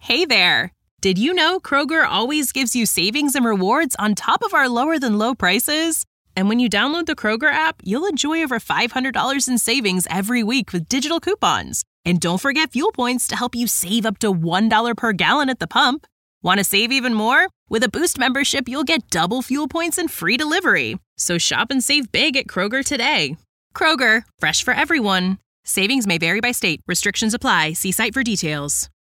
Hey there! Did you know Kroger always gives you savings and rewards on top of our lower-than-low prices? And when you download the Kroger app, you'll enjoy over $500 in savings every week with digital coupons. And don't forget fuel points to help you save up to $1 per gallon at the pump. Want to save even more? With a Boost membership, you'll get double fuel points and free delivery. So shop and save big at Kroger today. Kroger, fresh for everyone. Savings may vary by state. Restrictions apply. See site for details.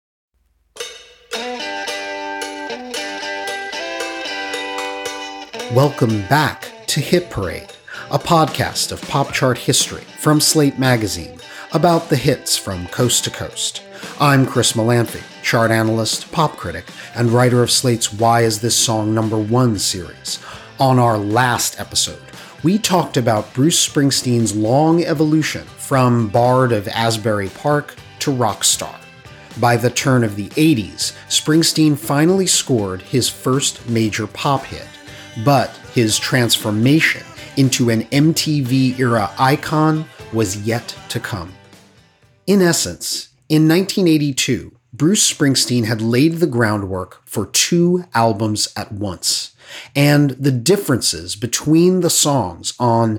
Welcome back to Hit Parade, a podcast of pop chart history from Slate Magazine about the hits from coast to coast. I'm Chris Molanphy, chart analyst, pop critic, and writer of Slate's Why Is This Song Number 1 series. On our last episode, we talked about Bruce Springsteen's long evolution from Bard of Asbury Park to rock star. By the turn of the 80s, Springsteen finally scored his first major pop hit, but his transformation into an MTV-era icon was yet to come. In essence, in 1982, Bruce Springsteen had laid the groundwork for 2 albums at once, and the differences between the songs on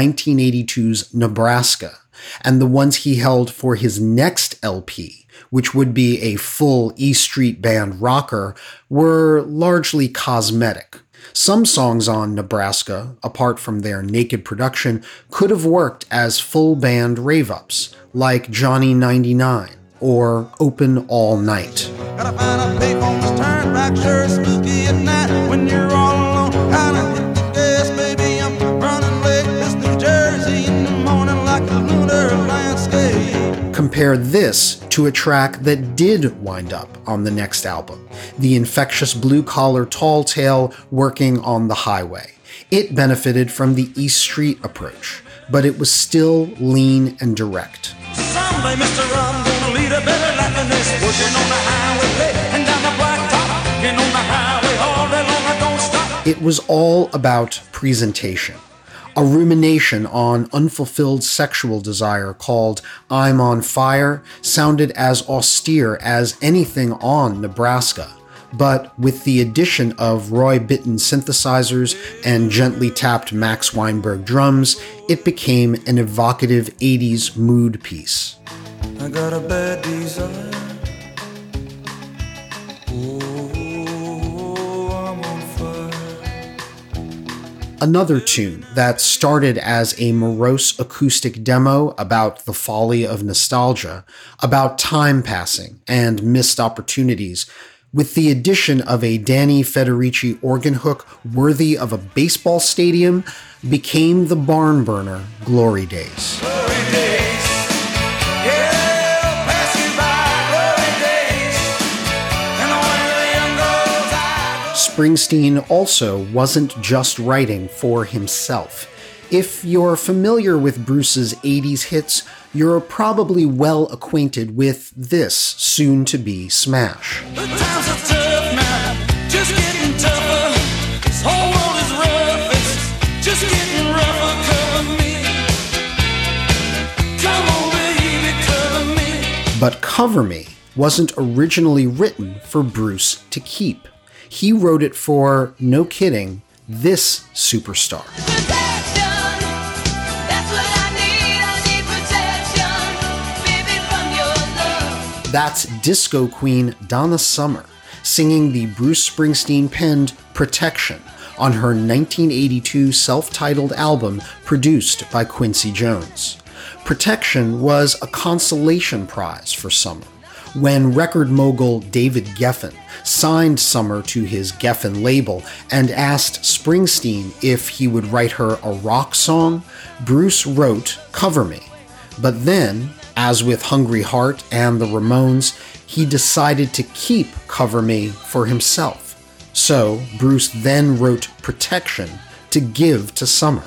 1982's Nebraska and the ones he held for his next LP, which would be a full E Street Band rocker, were largely cosmetic. Some songs on Nebraska, apart from their naked production, could have worked as full band rave-ups, like Johnny 99 or Open All Night. Gotta find a payphone that's turned back, sure spooky at night when you're all alone. Gotta hit the gas, baby, I'm running late. It's New Jersey in the morning like a lunar landscape. Compare this to a track that did wind up on the next album, the infectious blue-collar tall tale Working on the Highway. It benefited from the East Street approach, but it was still lean and direct. Someday, Mr. I'm gonna lead a better life than this. Working on the highway, and down the blacktop, working on the highway all day long, I don't stop. It was all about presentation. A rumination on unfulfilled sexual desire called I'm on Fire sounded as austere as anything on Nebraska, but with the addition of Roy Bittan synthesizers and gently tapped Max Weinberg drums, it became an evocative 80s mood piece. I got a bad desire. Another tune that started as a morose acoustic demo about the folly of nostalgia, about time passing and missed opportunities, with the addition of a Danny Federici organ hook worthy of a baseball stadium, became the barn burner Glory Days. Glory days. Yeah, pass you by, glory days. And when the young goes out. Springsteen also wasn't just writing for himself. If you're familiar with Bruce's 80s hits, you're probably well acquainted with this soon-to-be smash. The times are tough now, just getting tougher. This whole world is rough, it's just getting rougher. Cover me. Come on, baby, cover me. But Cover Me wasn't originally written for Bruce to keep. He wrote it for, no kidding, this superstar. That's disco queen Donna Summer singing the Bruce Springsteen penned Protection on her 1982 self-titled album produced by Quincy Jones. Protection was a consolation prize for Summer. When record mogul David Geffen signed Summer to his Geffen label and asked Springsteen if he would write her a rock song, Bruce wrote Cover Me. But then, as with Hungry Heart and the Ramones, he decided to keep Cover Me for himself. So Bruce then wrote Protection to give to Summer.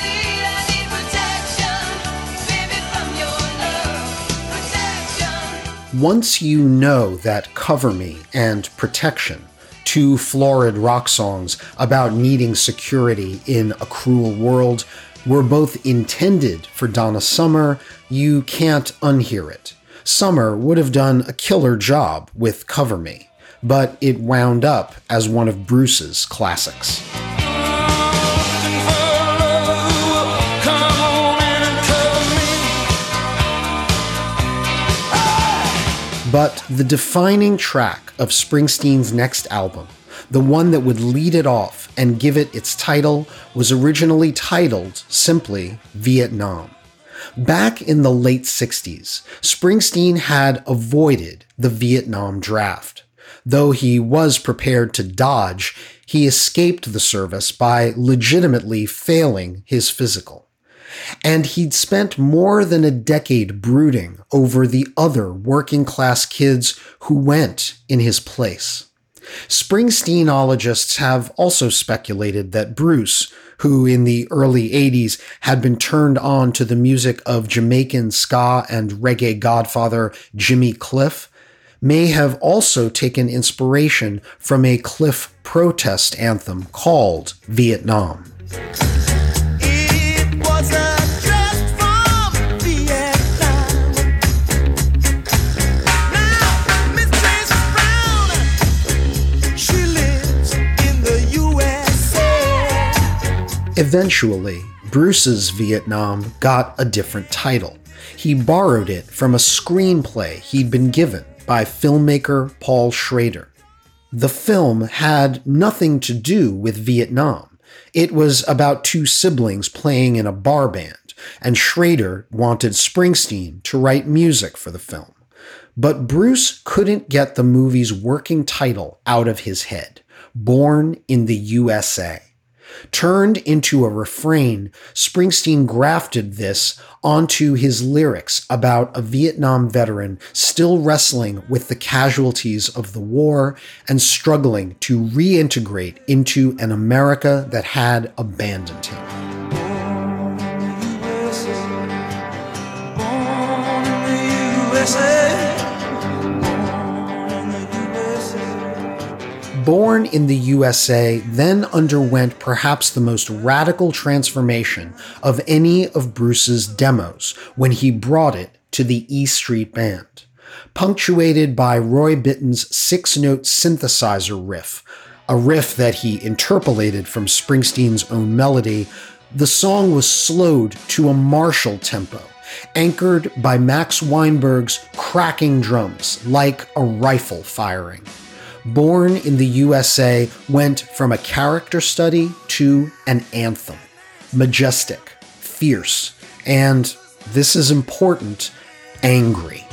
Once you know that Cover Me and Protection, two florid rock songs about needing security in a cruel world, were both intended for Donna Summer, you can't unhear it. Summer would have done a killer job with Cover Me, but it wound up as one of Bruce's classics. But the defining track of Springsteen's next album, the one that would lead it off and give it its title, was originally titled simply Vietnam. Back in the late 60s, Springsteen had avoided the Vietnam draft. Though he was prepared to dodge, he escaped the service by legitimately failing his physical. And he'd spent more than a decade brooding over the other working-class kids who went in his place. Springsteenologists have also speculated that Bruce, who in the early 80s had been turned on to the music of Jamaican ska and reggae godfather Jimmy Cliff, may have also taken inspiration from a Cliff protest anthem called Vietnam. Eventually, Bruce's Vietnam got a different title. He borrowed it from a screenplay he'd been given by filmmaker Paul Schrader. The film had nothing to do with Vietnam. It was about two siblings playing in a bar band, and Schrader wanted Springsteen to write music for the film. But Bruce couldn't get the movie's working title out of his head, Born in the USA. Turned into a refrain, Springsteen grafted this onto his lyrics about a Vietnam veteran still wrestling with the casualties of the war and struggling to reintegrate into an America that had abandoned him. Born in the USA then underwent perhaps the most radical transformation of any of Bruce's demos when he brought it to the E Street Band. Punctuated by Roy Bittan's 6-note synthesizer riff, a riff that he interpolated from Springsteen's own melody, the song was slowed to a martial tempo, anchored by Max Weinberg's cracking drums like a rifle firing. Born in the USA went from a character study to an anthem. Majestic, fierce, and, this is important, angry.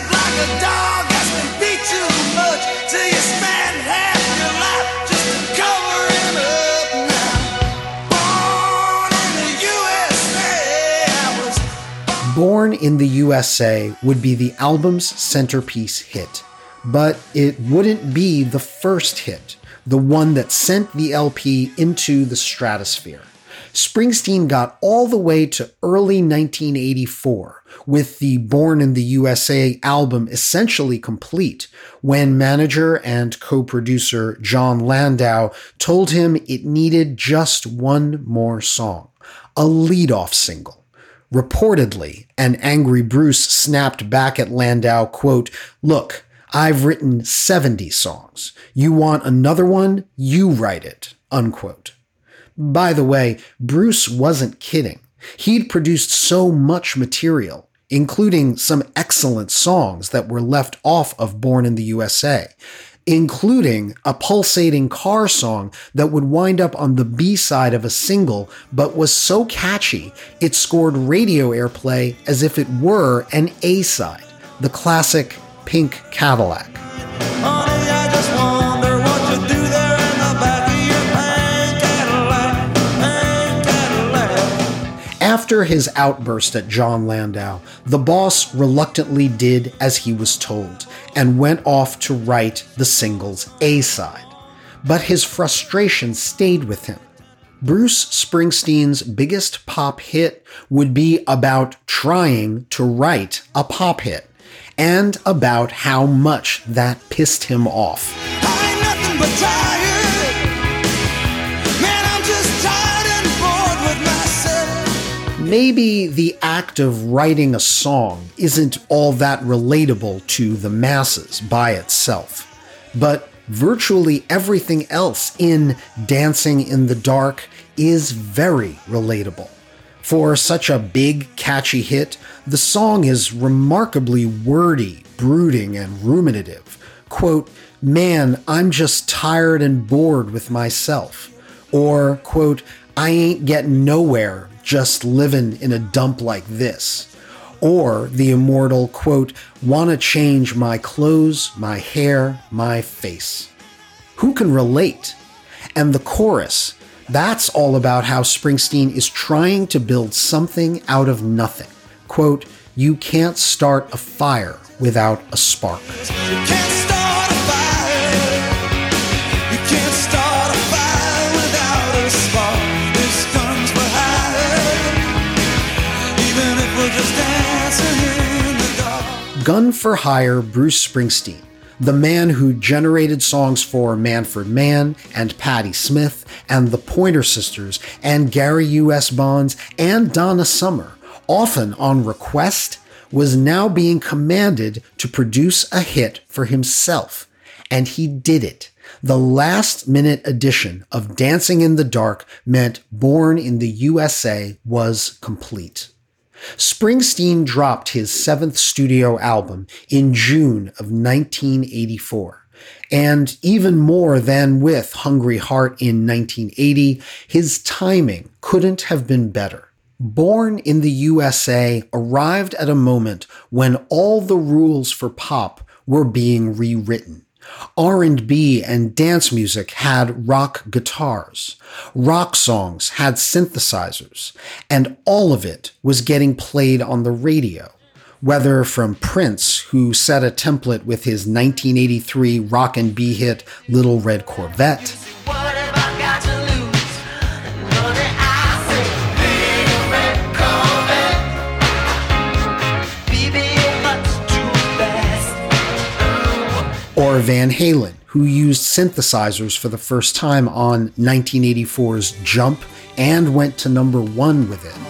Born in the USA would be the album's centerpiece hit. But it wouldn't be the first hit, the one that sent the LP into the stratosphere. Springsteen got all the way to early 1984, with the Born in the USA album essentially complete, when manager and co-producer Jon Landau told him it needed just one more song, a lead-off single. Reportedly, an angry Bruce snapped back at Landau, quote, "Look, I've written 70 songs. You want another one? You write it," unquote. By the way, Bruce wasn't kidding. He'd produced so much material, including some excellent songs that were left off of Born in the USA, including a pulsating car song that would wind up on the B-side of a single, but was so catchy it scored radio airplay as if it were an A-side, the classic Pink Cadillac. Honey, I just wonder what you do there in the back of your pink Cadillac. After his outburst at Jon Landau, the boss reluctantly did as he was told and went off to write the single's A-side. But his frustration stayed with him. Bruce Springsteen's biggest pop hit would be about trying to write a pop hit, and about how much that pissed him off. I ain't nothing but tired. Man, I'm just tired and bored with myself. Maybe the act of writing a song isn't all that relatable to the masses by itself, but virtually everything else in Dancing in the Dark is very relatable. For such a big, catchy hit, the song is remarkably wordy, brooding, and ruminative. Quote, "Man, I'm just tired and bored with myself." Or, quote, "I ain't getting nowhere, just living in a dump like this." Or the immortal, quote, "Wanna change my clothes, my hair, my face." Who can relate? And the chorus, that's all about how Springsteen is trying to build something out of nothing. Quote, "You can't start a fire without a spark." You can't start a fire. You can't start a fire without a spark. This guns for hire. Even if we're just dancing in the dark. Gun for Hire Bruce Springsteen, the man who generated songs for Manfred Mann and Patti Smith and the Pointer Sisters and Gary U.S. Bonds and Donna Summer, often on request, was now being commanded to produce a hit for himself. And he did it. The last-minute edition of Dancing in the Dark meant Born in the USA was complete. Springsteen dropped his 7th studio album in June of 1984. And even more than with Hungry Heart in 1980, his timing couldn't have been better. Born in the USA arrived at a moment when all the rules for pop were being rewritten. R&B and dance music had rock guitars. Rock songs had synthesizers. And all of it was getting played on the radio. Whether from Prince, who set a template with his 1983 rock and B hit Little Red Corvette, or Van Halen, who used synthesizers for the first time on 1984's Jump and went to number 1 with it.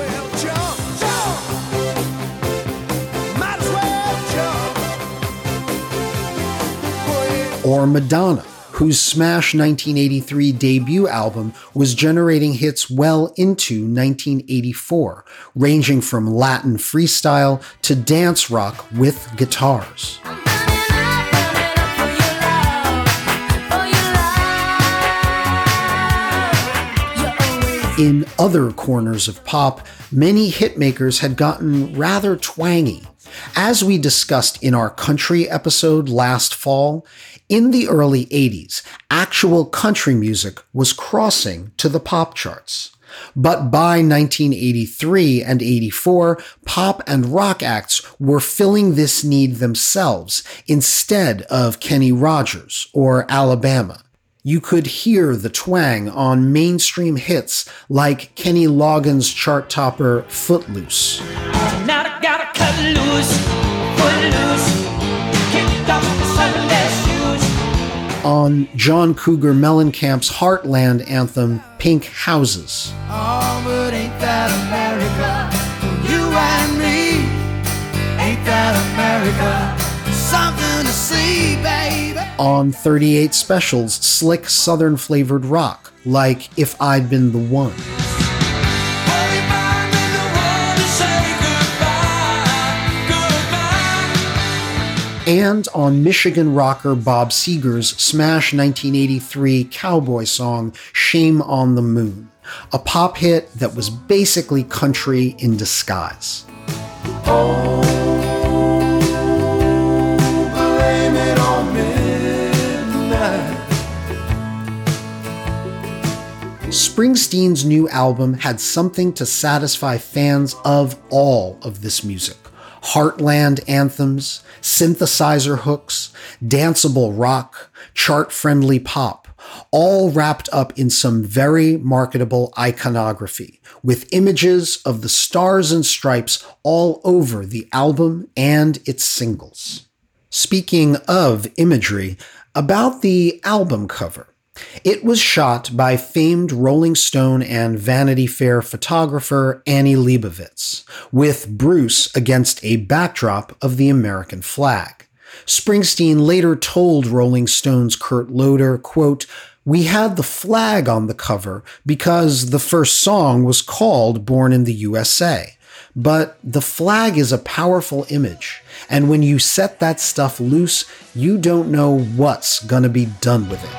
Or Madonna, whose smash 1983 debut album was generating hits well into 1984, ranging from Latin freestyle to dance rock with guitars. In other corners of pop, many hitmakers had gotten rather twangy. As we discussed in our country episode last fall, in the early 80s, actual country music was crossing to the pop charts. But by 1983 and 84, pop and rock acts were filling this need themselves instead of Kenny Rogers or Alabama. You could hear the twang on mainstream hits like Kenny Loggins' chart topper Footloose. Now I gotta cut loose, footloose, kicked off the Sunday shoes. On John Cougar Mellencamp's Heartland anthem Pink Houses. Oh, but ain't that America? For you and me, ain't that America? Something to see, baby. On 38 Special's slick southern flavored rock, like If I'd Been the One. And on Michigan rocker Bob Seger's smash 1983 cowboy song Shame on the Moon, a pop hit that was basically country in disguise. Springsteen's new album had something to satisfy fans of all of this music. Heartland anthems, synthesizer hooks, danceable rock, chart-friendly pop, all wrapped up in some very marketable iconography, with images of the Stars and Stripes all over the album and its singles. Speaking of imagery, about the album cover. It was shot by famed Rolling Stone and Vanity Fair photographer Annie Leibovitz, with Bruce against a backdrop of the American flag. Springsteen later told Rolling Stone's Kurt Loder, quote, "We had the flag on the cover because the first song was called Born in the USA. But the flag is a powerful image, and when you set that stuff loose, you don't know what's gonna be done with it."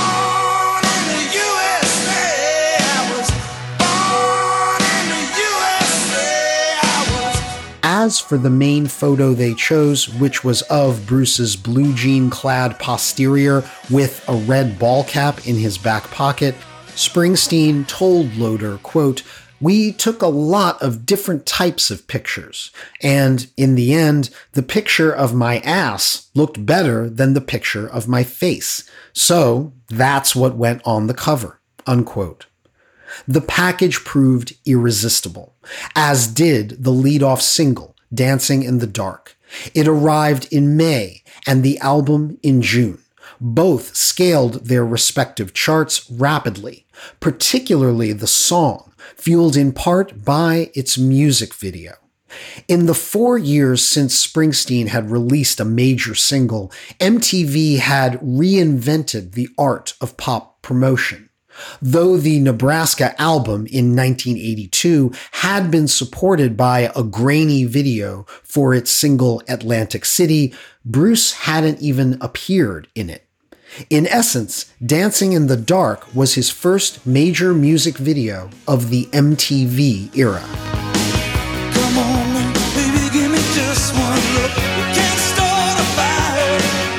As for the main photo they chose, which was of Bruce's blue jean-clad posterior with a red ball cap in his back pocket, Springsteen told Loder, quote, "We took a lot of different types of pictures, and in the end, the picture of my ass looked better than the picture of my face. So that's what went on the cover," unquote. The package proved irresistible, as did the lead-off single, Dancing in the Dark. It arrived in May and the album in June. Both scaled their respective charts rapidly, particularly the song, fueled in part by its music video. In the 4 years since Springsteen had released a major single, MTV had reinvented the art of pop promotion. Though the Nebraska album in 1982 had been supported by a grainy video for its single Atlantic City, Bruce hadn't even appeared in it. In essence, Dancing in the Dark was his first major music video of the MTV era. Come on, baby, give me just one look. You can't start a fire.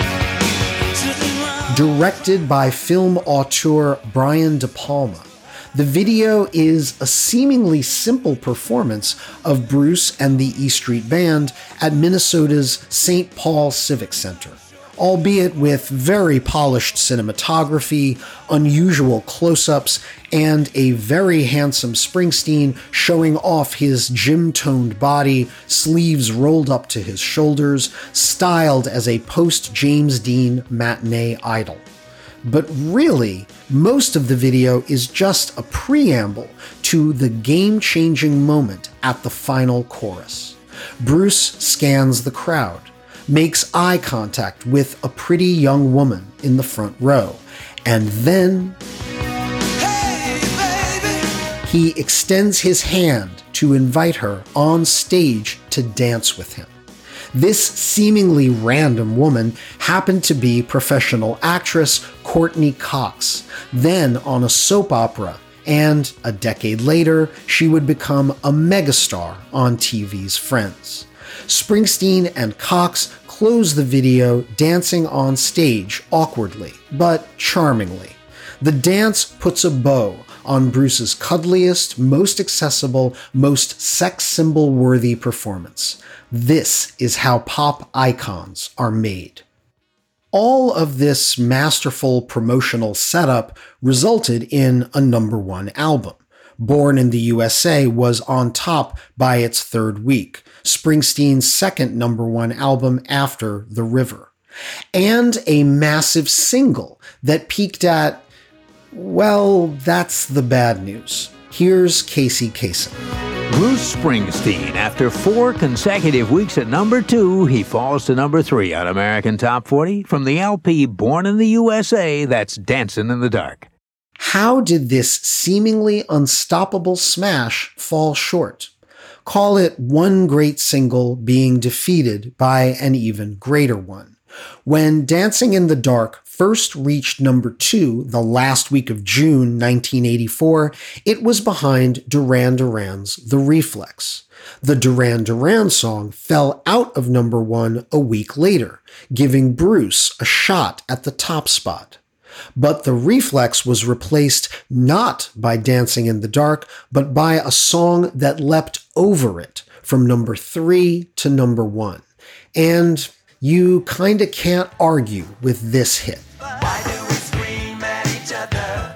Directed by film auteur Brian De Palma, the video is a seemingly simple performance of Bruce and the E Street Band at Minnesota's St. Paul Civic Center, albeit with very polished cinematography, unusual close-ups, and a very handsome Springsteen showing off his gym-toned body, sleeves rolled up to his shoulders, styled as a post-James Dean matinee idol. But really, most of the video is just a preamble to the game-changing moment at the final chorus. Bruce scans the crowd, makes eye contact with a pretty young woman in the front row, and then he extends his hand to invite her on stage to dance with him. This seemingly random woman happened to be professional actress Courtney Cox, then on a soap opera, and a decade later, she would become a megastar on TV's Friends. Springsteen and Cox close the video dancing on stage awkwardly, but charmingly. The dance puts a bow on Bruce's cuddliest, most accessible, most sex symbol-worthy performance. This is how pop icons are made. All of this masterful promotional setup resulted in a #1 album. Born in the USA was on top by its third week, Springsteen's second #1 album after The River, and a massive single that peaked at, well, that's the bad news. Here's Casey Kasem. Bruce Springsteen, after 4 consecutive weeks at #2, he falls to #3 on American Top 40 from the LP Born in the USA, that's Dancing in the Dark. How did this seemingly unstoppable smash fall short? Call it one great single being defeated by an even greater one. When Dancing in the Dark first reached #2 the last week of June 1984, it was behind Duran Duran's The Reflex. The Duran Duran song fell out of #1 a week later, giving Bruce a shot at the top spot. But The Reflex was replaced not by Dancing in the Dark, but by a song that leapt over it from #3 to #1. And you kinda can't argue with this hit. Why do we scream at each other?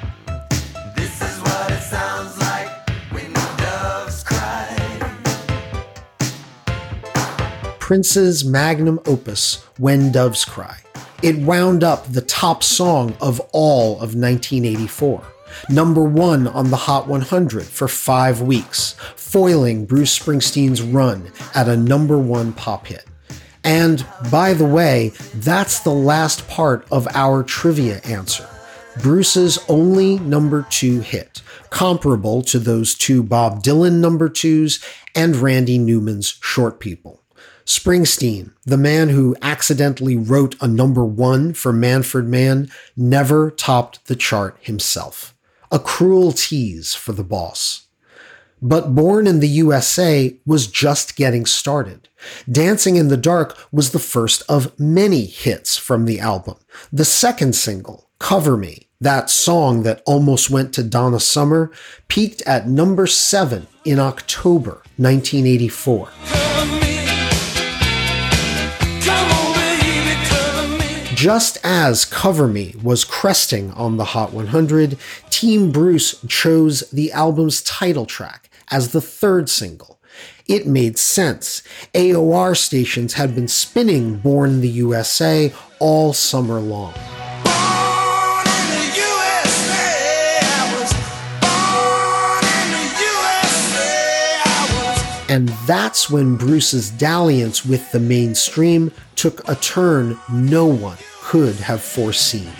This is what it sounds like when doves cry. Prince's magnum opus, When Doves Cry. It wound up the top song of all of 1984. Number 1 on the Hot 100 for 5 weeks, foiling Bruce Springsteen's run at a number 1 pop hit. And, by the way, that's the last part of our trivia answer. Bruce's only number 2 hit, comparable to those 2 Bob Dylan number 2s and Randy Newman's Short People. Springsteen, the man who accidentally wrote a number 1 for Manfred Mann, never topped the chart himself. A cruel tease for the boss. But Born in the USA was just getting started. Dancing in the Dark was the first of many hits from the album. The second single, Cover Me, that song that almost went to Donna Summer, peaked at number 7 in October 1984. Just as Cover Me was cresting on the Hot 100, Team Bruce chose the album's title track as the third single. It made sense. AOR stations had been spinning Born in the USA all summer long. And that's when Bruce's dalliance with the mainstream took a turn no one could have foreseen.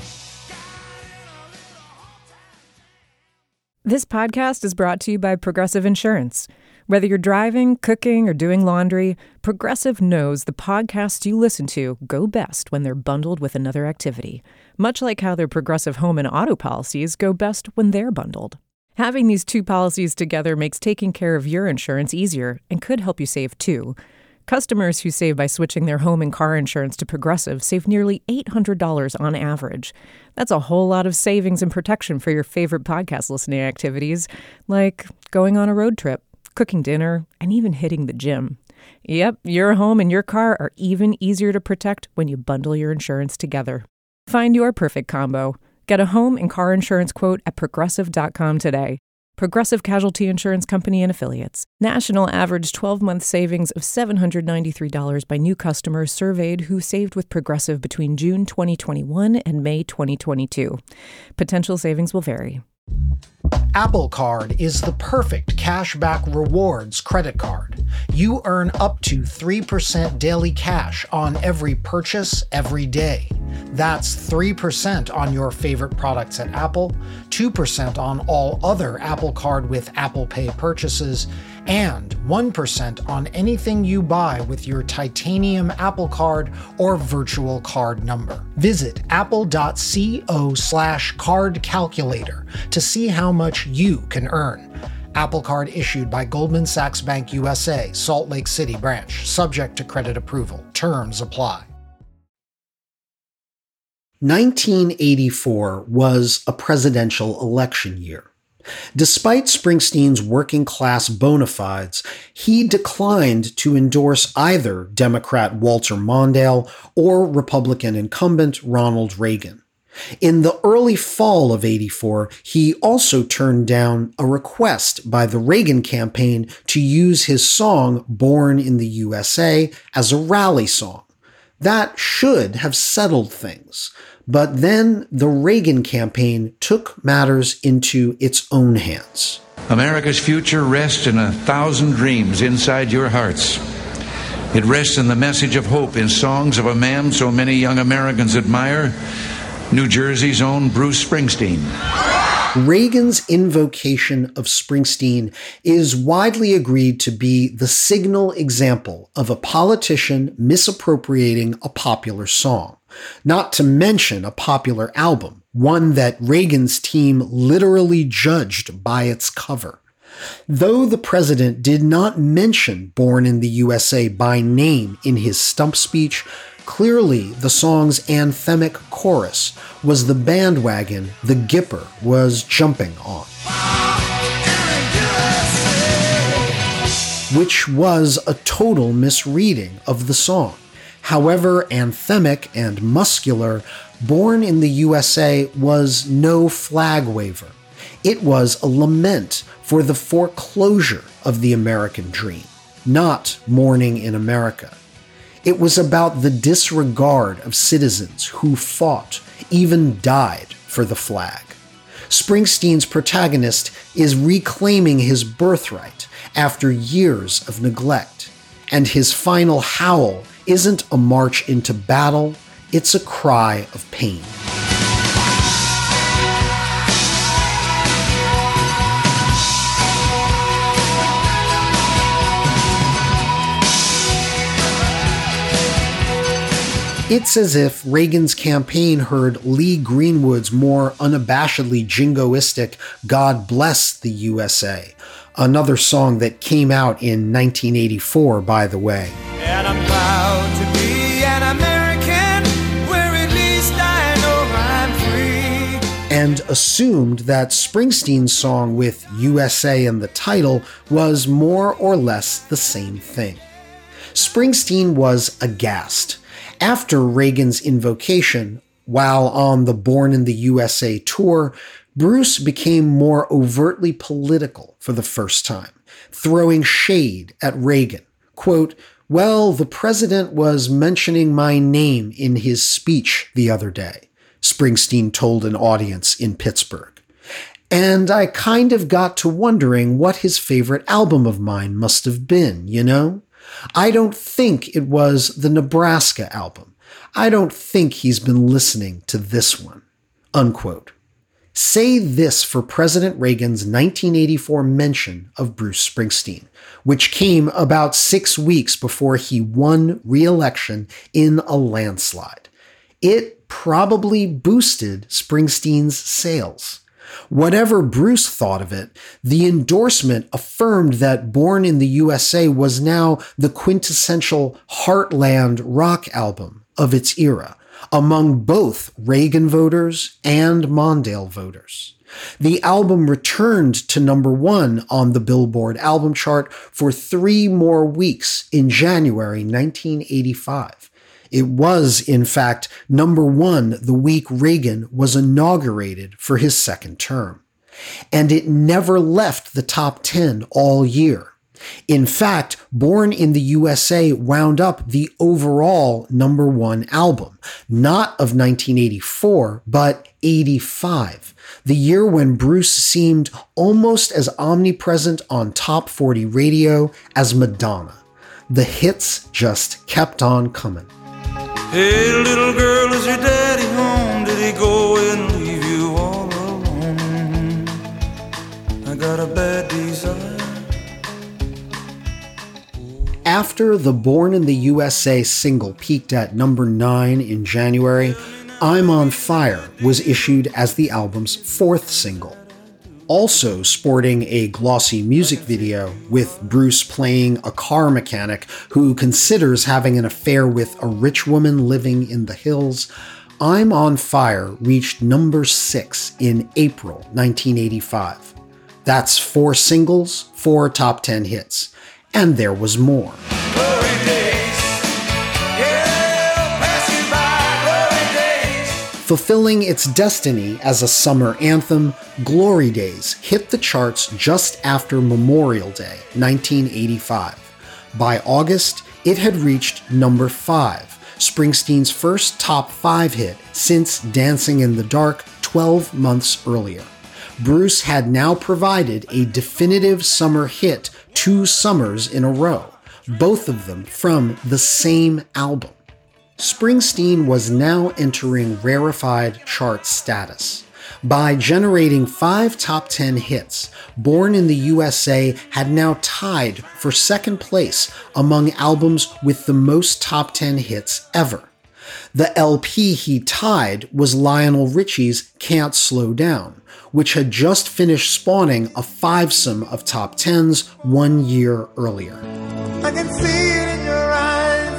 This podcast is brought to you by Progressive Insurance. Whether you're driving, cooking, or doing laundry, Progressive knows the podcasts you listen to go best when they're bundled with another activity, much like how their Progressive home and auto policies go best when they're bundled. Having these 2 policies together makes taking care of your insurance easier and could help you save too. Customers who save by switching their home and car insurance to Progressive save nearly $800 on average. That's a whole lot of savings and protection for your favorite podcast listening activities, like going on a road trip, cooking dinner, and even hitting the gym. Yep, your home and your car are even easier to protect when you bundle your insurance together. Find your perfect combo. Get a home and car insurance quote at Progressive.com today. Progressive Casualty Insurance Company and Affiliates. National average 12-month savings of $793 by new customers surveyed who saved with Progressive between June 2021 and May 2022. Potential savings will vary. Apple Card is the perfect cashback rewards credit card. You earn up to 3% daily cash on every purchase every day. That's 3% on your favorite products at Apple, 2% on all other Apple Card with Apple Pay purchases, and 1% on anything you buy with your titanium Apple Card or virtual card number. Visit apple.co/card calculator to see how much you can earn. Apple Card issued by Goldman Sachs Bank USA, Salt Lake City branch, subject to credit approval. Terms apply. 1984 was a presidential election year. Despite Springsteen's working-class bona fides, he declined to endorse either Democrat Walter Mondale or Republican incumbent Ronald Reagan. In the early fall of '84, he also turned down a request by the Reagan campaign to use his song Born in the USA as a rally song. That should have settled things. But then the Reagan campaign took matters into its own hands. America's future rests in 1,000 dreams inside your hearts. It rests in the message of hope in songs of a man so many young Americans admire, New Jersey's own Bruce Springsteen. Reagan's invocation of Springsteen is widely agreed to be the signal example of a politician misappropriating a popular song. Not to mention a popular album, one that Reagan's team literally judged by its cover. Though the president did not mention Born in the USA by name in his stump speech, clearly the song's anthemic chorus was the bandwagon the Gipper was jumping on. Which was a total misreading of the song. However anthemic and muscular, Born in the USA was no flag waver. It was a lament for the foreclosure of the American dream, not Mourning in America. It was about the disregard of citizens who fought, even died, for the flag. Springsteen's protagonist is reclaiming his birthright after years of neglect, and his final howl isn't a march into battle, it's a cry of pain. It's as if Reagan's campaign heard Lee Greenwood's more unabashedly jingoistic God Bless the USA, another song that came out in 1984, by the way. And I'm proud to be an American, where at least I know I'm free. And assumed that Springsteen's song with USA in the title was more or less the same thing. Springsteen was aghast. After Reagan's invocation, while on the Born in the USA tour, Bruce became more overtly political for the first time, throwing shade at Reagan. Quote, "Well, the president was mentioning my name in his speech the other day," Springsteen told an audience in Pittsburgh. "And I kind of got to wondering what his favorite album of mine must have been, you know? I don't think it was the Nebraska album. I don't think he's been listening to this one." Unquote. Say this for President Reagan's 1984 mention of Bruce Springsteen, which came about 6 weeks before he won re-election in a landslide. It probably boosted Springsteen's sales. Whatever Bruce thought of it, the endorsement affirmed that Born in the USA was now the quintessential heartland rock album of its era, among both Reagan voters and Mondale voters. The album returned to #1 on the Billboard album chart for 3 more weeks in January 1985. It was, in fact, #1 the week Reagan was inaugurated for his second term. And it never left the top 10 all year. In fact, Born in the USA wound up the overall #1 album, not of 1984, but 85, the year when Bruce seemed almost as omnipresent on top 40 radio as Madonna. The hits just kept on coming. Hey, little girl, is your daddy home? Did he go and leave you all alone? I got a bad desire. After the Born in the USA single peaked at #9 in January, I'm on Fire was issued as the album's 4th single. Also sporting a glossy music video with Bruce playing a car mechanic who considers having an affair with a rich woman living in the hills, I'm on Fire reached #6 in April 1985. That's 4 singles, 4 top 10 hits. And there was more. Fulfilling its destiny as a summer anthem, Glory Days hit the charts just after Memorial Day, 1985. By August, it had reached #5, Springsteen's first top 5 hit since Dancing in the Dark 12 months earlier. Bruce had now provided a definitive summer hit 2 summers in a row, both of them from the same album. Springsteen was now entering rarefied chart status. By generating 5 top 10 hits, Born in the USA had now tied for second place among albums with the most top 10 hits ever. The LP he tied was Lionel Richie's Can't Slow Down, which had just finished spawning a 5-some of top 10s 1 year earlier. I can see it in your eyes.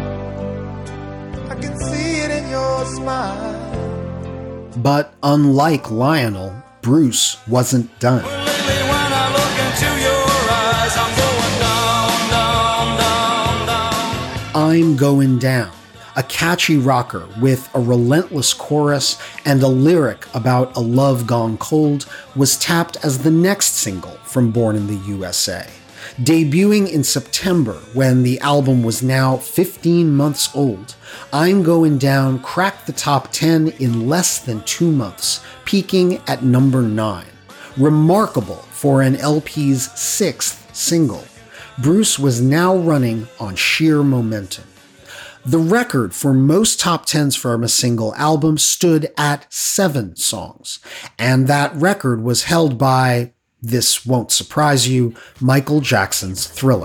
I can see it in your smile. But unlike Lionel, Bruce wasn't done. Lately when I look into your eyes, I'm going down, down, down, down. I'm Going Down, a catchy rocker with a relentless chorus and a lyric about a love gone cold, was tapped as the next single from Born in the USA. Debuting in September, when the album was now 15 months old, I'm Going Down cracked the top 10 in less than 2 months, peaking at number 9. Remarkable for an LP's 6th single. Bruce was now running on sheer momentum. The record for most top 10s from a single album stood at 7 songs, and that record was held by, this won't surprise you, Michael Jackson's Thriller.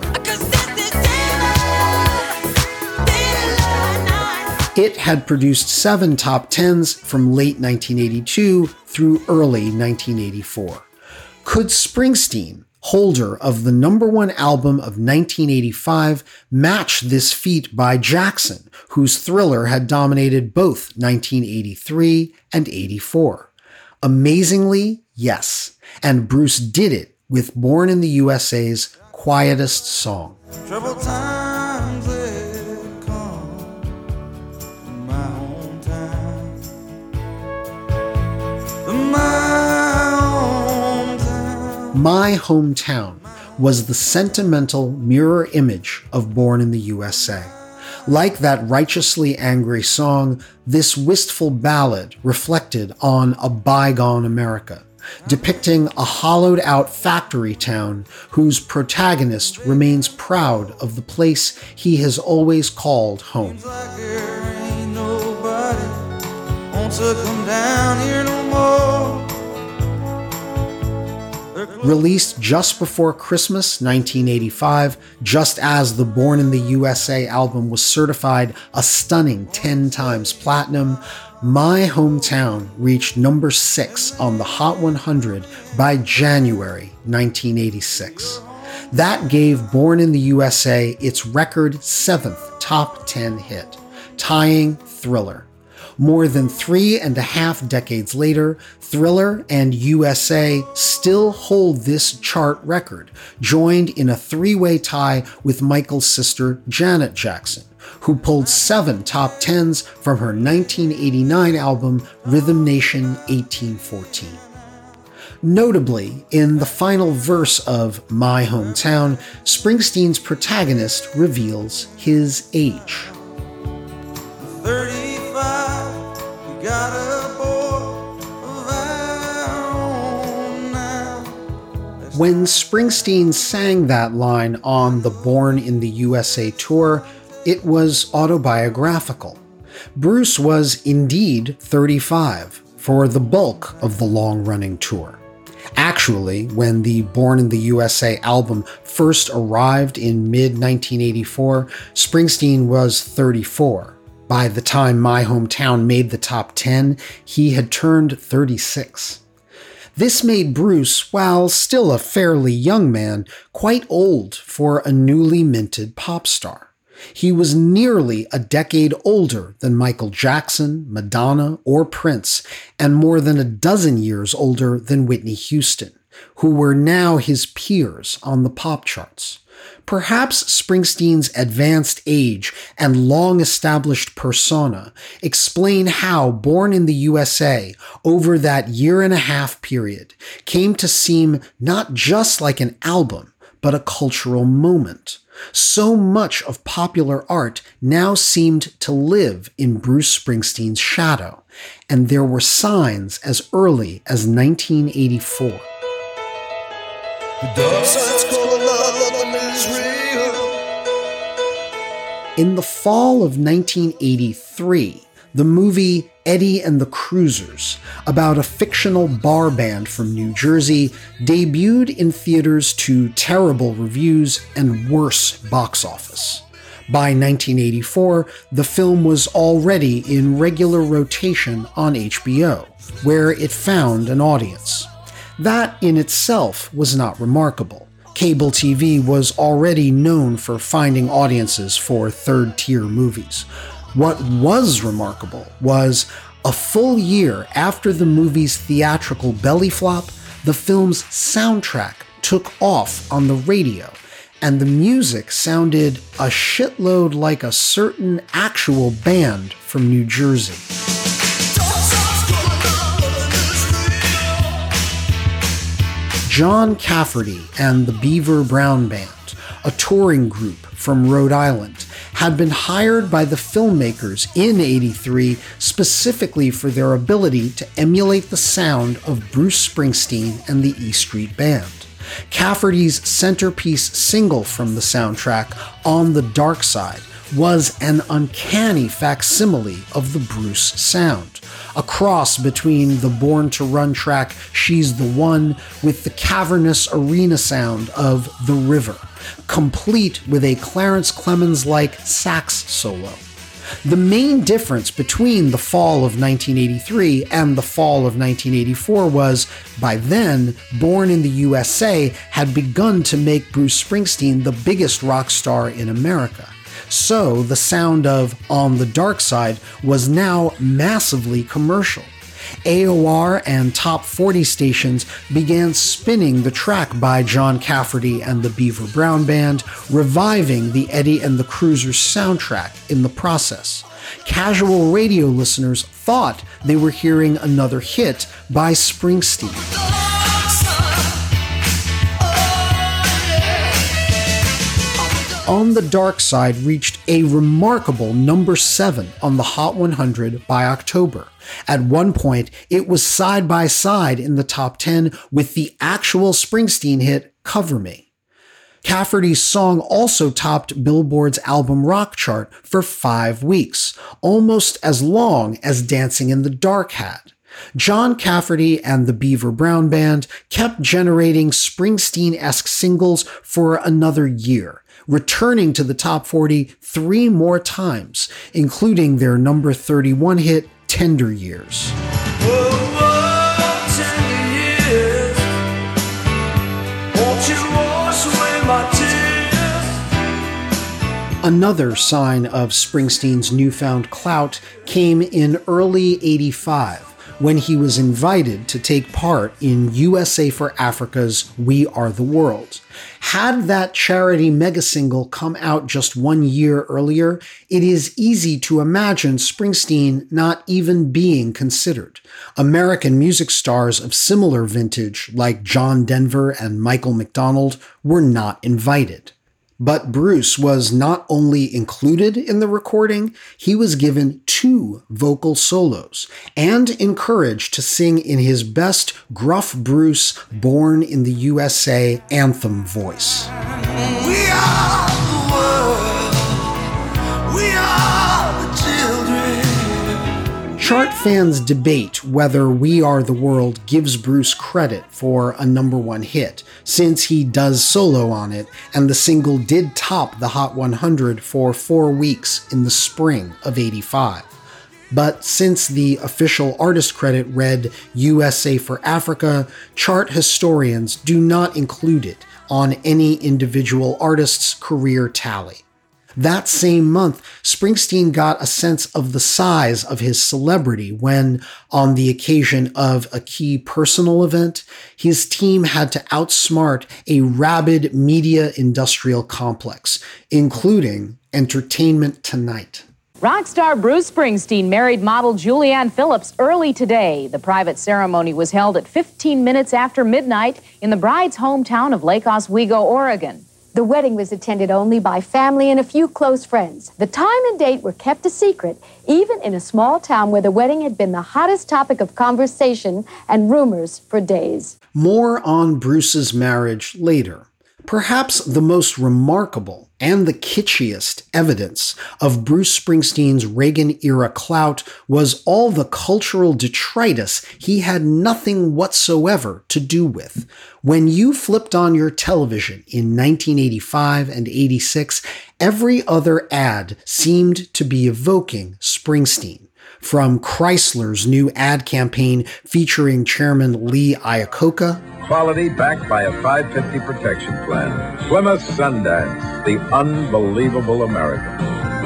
It had produced 7 top 10s from late 1982 through early 1984. Could Springsteen, holder of the number 1 album of 1985, match this feat by Jackson, whose Thriller had dominated both 1983 and 84? Amazingly, yes. And Bruce did it with Born in the USA's quietest song. Troubled times they come in my hometown. My Hometown was the sentimental mirror image of Born in the USA. Like that righteously angry song, this wistful ballad reflected on a bygone America, depicting a hollowed-out factory town whose protagonist remains proud of the place he has always called home. Like there ain't nobody wants to come down here no more. Released just before Christmas 1985, just as the Born in the USA album was certified a stunning 10 times platinum, My Hometown reached number 6 on the Hot 100 by January 1986. That gave Born in the USA its record 7th top 10 hit, tying Thriller. More than 3.5 decades later, Thriller and USA still hold this chart record, joined in a 3-way tie with Michael's sister Janet Jackson, who pulled 7 top 10s from her 1989 album Rhythm Nation 1814. Notably, in the final verse of My Hometown, Springsteen's protagonist reveals his age. 35, we got a boy of our own now. When Springsteen sang that line on the Born in the USA tour, it was autobiographical. Bruce was indeed 35 for the bulk of the long-running tour. Actually, when the Born in the USA album first arrived in mid-1984, Springsteen was 34. By the time My Hometown made the top 10, he had turned 36. This made Bruce, while still a fairly young man, quite old for a newly minted pop star. He was nearly a decade older than Michael Jackson, Madonna, or Prince, and more than a dozen years older than Whitney Houston, who were now his peers on the pop charts. Perhaps Springsteen's advanced age and long-established persona explain how Born in the USA, over that 1.5 year period, came to seem not just like an album, but a cultural moment. So much of popular art now seemed to live in Bruce Springsteen's shadow, and there were signs as early as 1984. In the fall of 1983, the movie Eddie and the Cruisers, about a fictional bar band from New Jersey, debuted in theaters to terrible reviews and worse box office. By 1984, the film was already in regular rotation on HBO, where it found an audience. That in itself was not remarkable. Cable TV was already known for finding audiences for third-tier movies. What was remarkable was, a full year after the movie's theatrical belly flop, the film's soundtrack took off on the radio, and the music sounded a shitload like a certain actual band from New Jersey. John Cafferty and the Beaver Brown Band, a touring group from Rhode Island, had been hired by the filmmakers in '83 specifically for their ability to emulate the sound of Bruce Springsteen and the E Street Band. Cafferty's centerpiece single from the soundtrack, On the Dark Side, was an uncanny facsimile of the Bruce sound, a cross between the Born to Run track She's the One with the cavernous arena sound of The River, complete with a Clarence Clemons-like sax solo. The main difference between the fall of 1983 and the fall of 1984 was, by then, Born in the USA had begun to make Bruce Springsteen the biggest rock star in America. So the sound of On the Dark Side was now massively commercial. AOR and Top 40 stations began spinning the track by John Cafferty and the Beaver Brown Band, reviving the Eddie and the Cruisers soundtrack in the process. Casual radio listeners thought they were hearing another hit by Springsteen. On the Dark Side reached a remarkable number 7 on the Hot 100 by October. At one point, it was side by side in the top 10 with the actual Springsteen hit Cover Me. Cafferty's song also topped Billboard's album rock chart for 5 weeks, almost as long as Dancing in the Dark had. John Cafferty and the Beaver Brown Band kept generating Springsteen-esque singles for another year, returning to the top 40 3 more times, including their number 31 hit, Tender Years. Another sign of Springsteen's newfound clout came in early '85, when he was invited to take part in USA for Africa's We Are the World. Had that charity megasingle come out just 1 year earlier, it is easy to imagine Springsteen not even being considered. American music stars of similar vintage, like John Denver and Michael McDonald, were not invited. But Bruce was not only included in the recording, he was given 2 vocal solos and encouraged to sing in his best gruff Bruce Born in the USA anthem voice. We are the world. We are the children. Chart fans debate whether We Are the World gives Bruce credit for a number 1 hit, since he does solo on it, and the single did top the Hot 100 for 4 weeks in the spring of '85. But since the official artist credit read USA for Africa, chart historians do not include it on any individual artist's career tally. That same month, Springsteen got a sense of the size of his celebrity when, on the occasion of a key personal event, his team had to outsmart a rabid media industrial complex, including Entertainment Tonight. Rock star Bruce Springsteen married model Julianne Phillips early today. The private ceremony was held at 15 minutes after midnight in the bride's hometown of Lake Oswego, Oregon. The wedding was attended only by family and a few close friends. The time and date were kept a secret, even in a small town where the wedding had been the hottest topic of conversation and rumors for days. More on Bruce's marriage later. Perhaps the most remarkable and the kitschiest evidence of Bruce Springsteen's Reagan-era clout was all the cultural detritus he had nothing whatsoever to do with. When you flipped on your television in 1985 and '86, every other ad seemed to be evoking Springsteen. From Chrysler's new ad campaign featuring Chairman Lee Iacocca, quality backed by a 550 protection plan. Plymouth Sundance, the unbelievable American.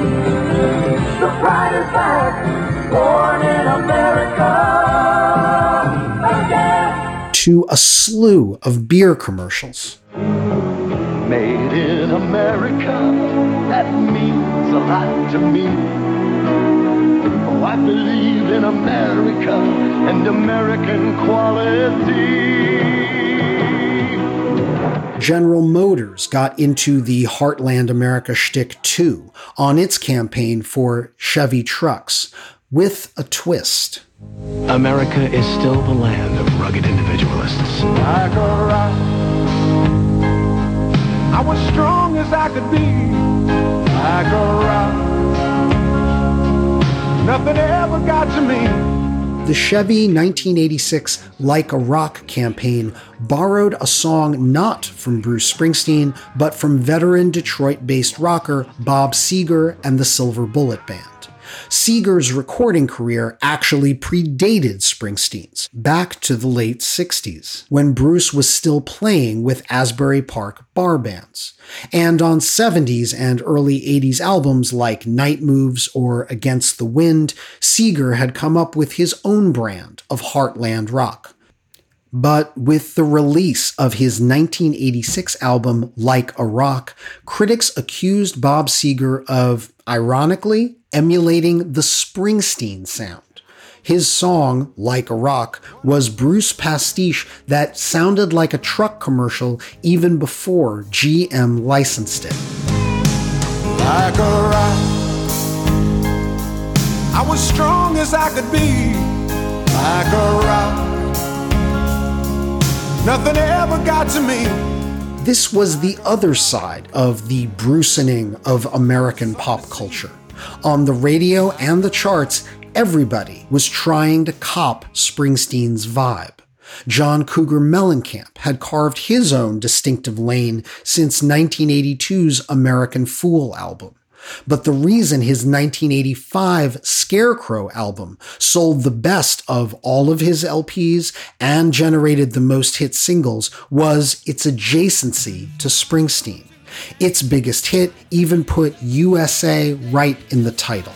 The pride is back, born in America again. To a slew of beer commercials. Made in America, that means a lot to me. Oh, I believe in America and American quality. General Motors got into the Heartland America shtick too on its campaign for Chevy trucks, with a twist. America is still the land of rugged individualists. Like a rock, I was strong as I could be. Like a rock, nothing ever got to me. The Chevy 1986 Like a Rock campaign borrowed a song not from Bruce Springsteen, but from veteran Detroit-based rocker Bob Seger and the Silver Bullet Band. Seger's recording career actually predated Springsteen's, back to the late 60s, when Bruce was still playing with Asbury Park bar bands. And on 70s and early 80s albums like Night Moves or Against the Wind, Seger had come up with his own brand of heartland rock. But with the release of his 1986 album Like a Rock, critics accused Bob Seger of, ironically, emulating the Springsteen sound. His song, Like a Rock, was Bruce pastiche that sounded like a truck commercial even before GM licensed it. Like a rock, I was strong as I could be. Like a rock, nothing ever got to me. This was the other side of the Brucening of American pop culture. On the radio and the charts, everybody was trying to cop Springsteen's vibe. John Cougar Mellencamp had carved his own distinctive lane since 1982's American Fool album. But the reason his 1985 Scarecrow album sold the best of all of his LPs and generated the most hit singles was its adjacency to Springsteen. Its biggest hit even put USA right in the title.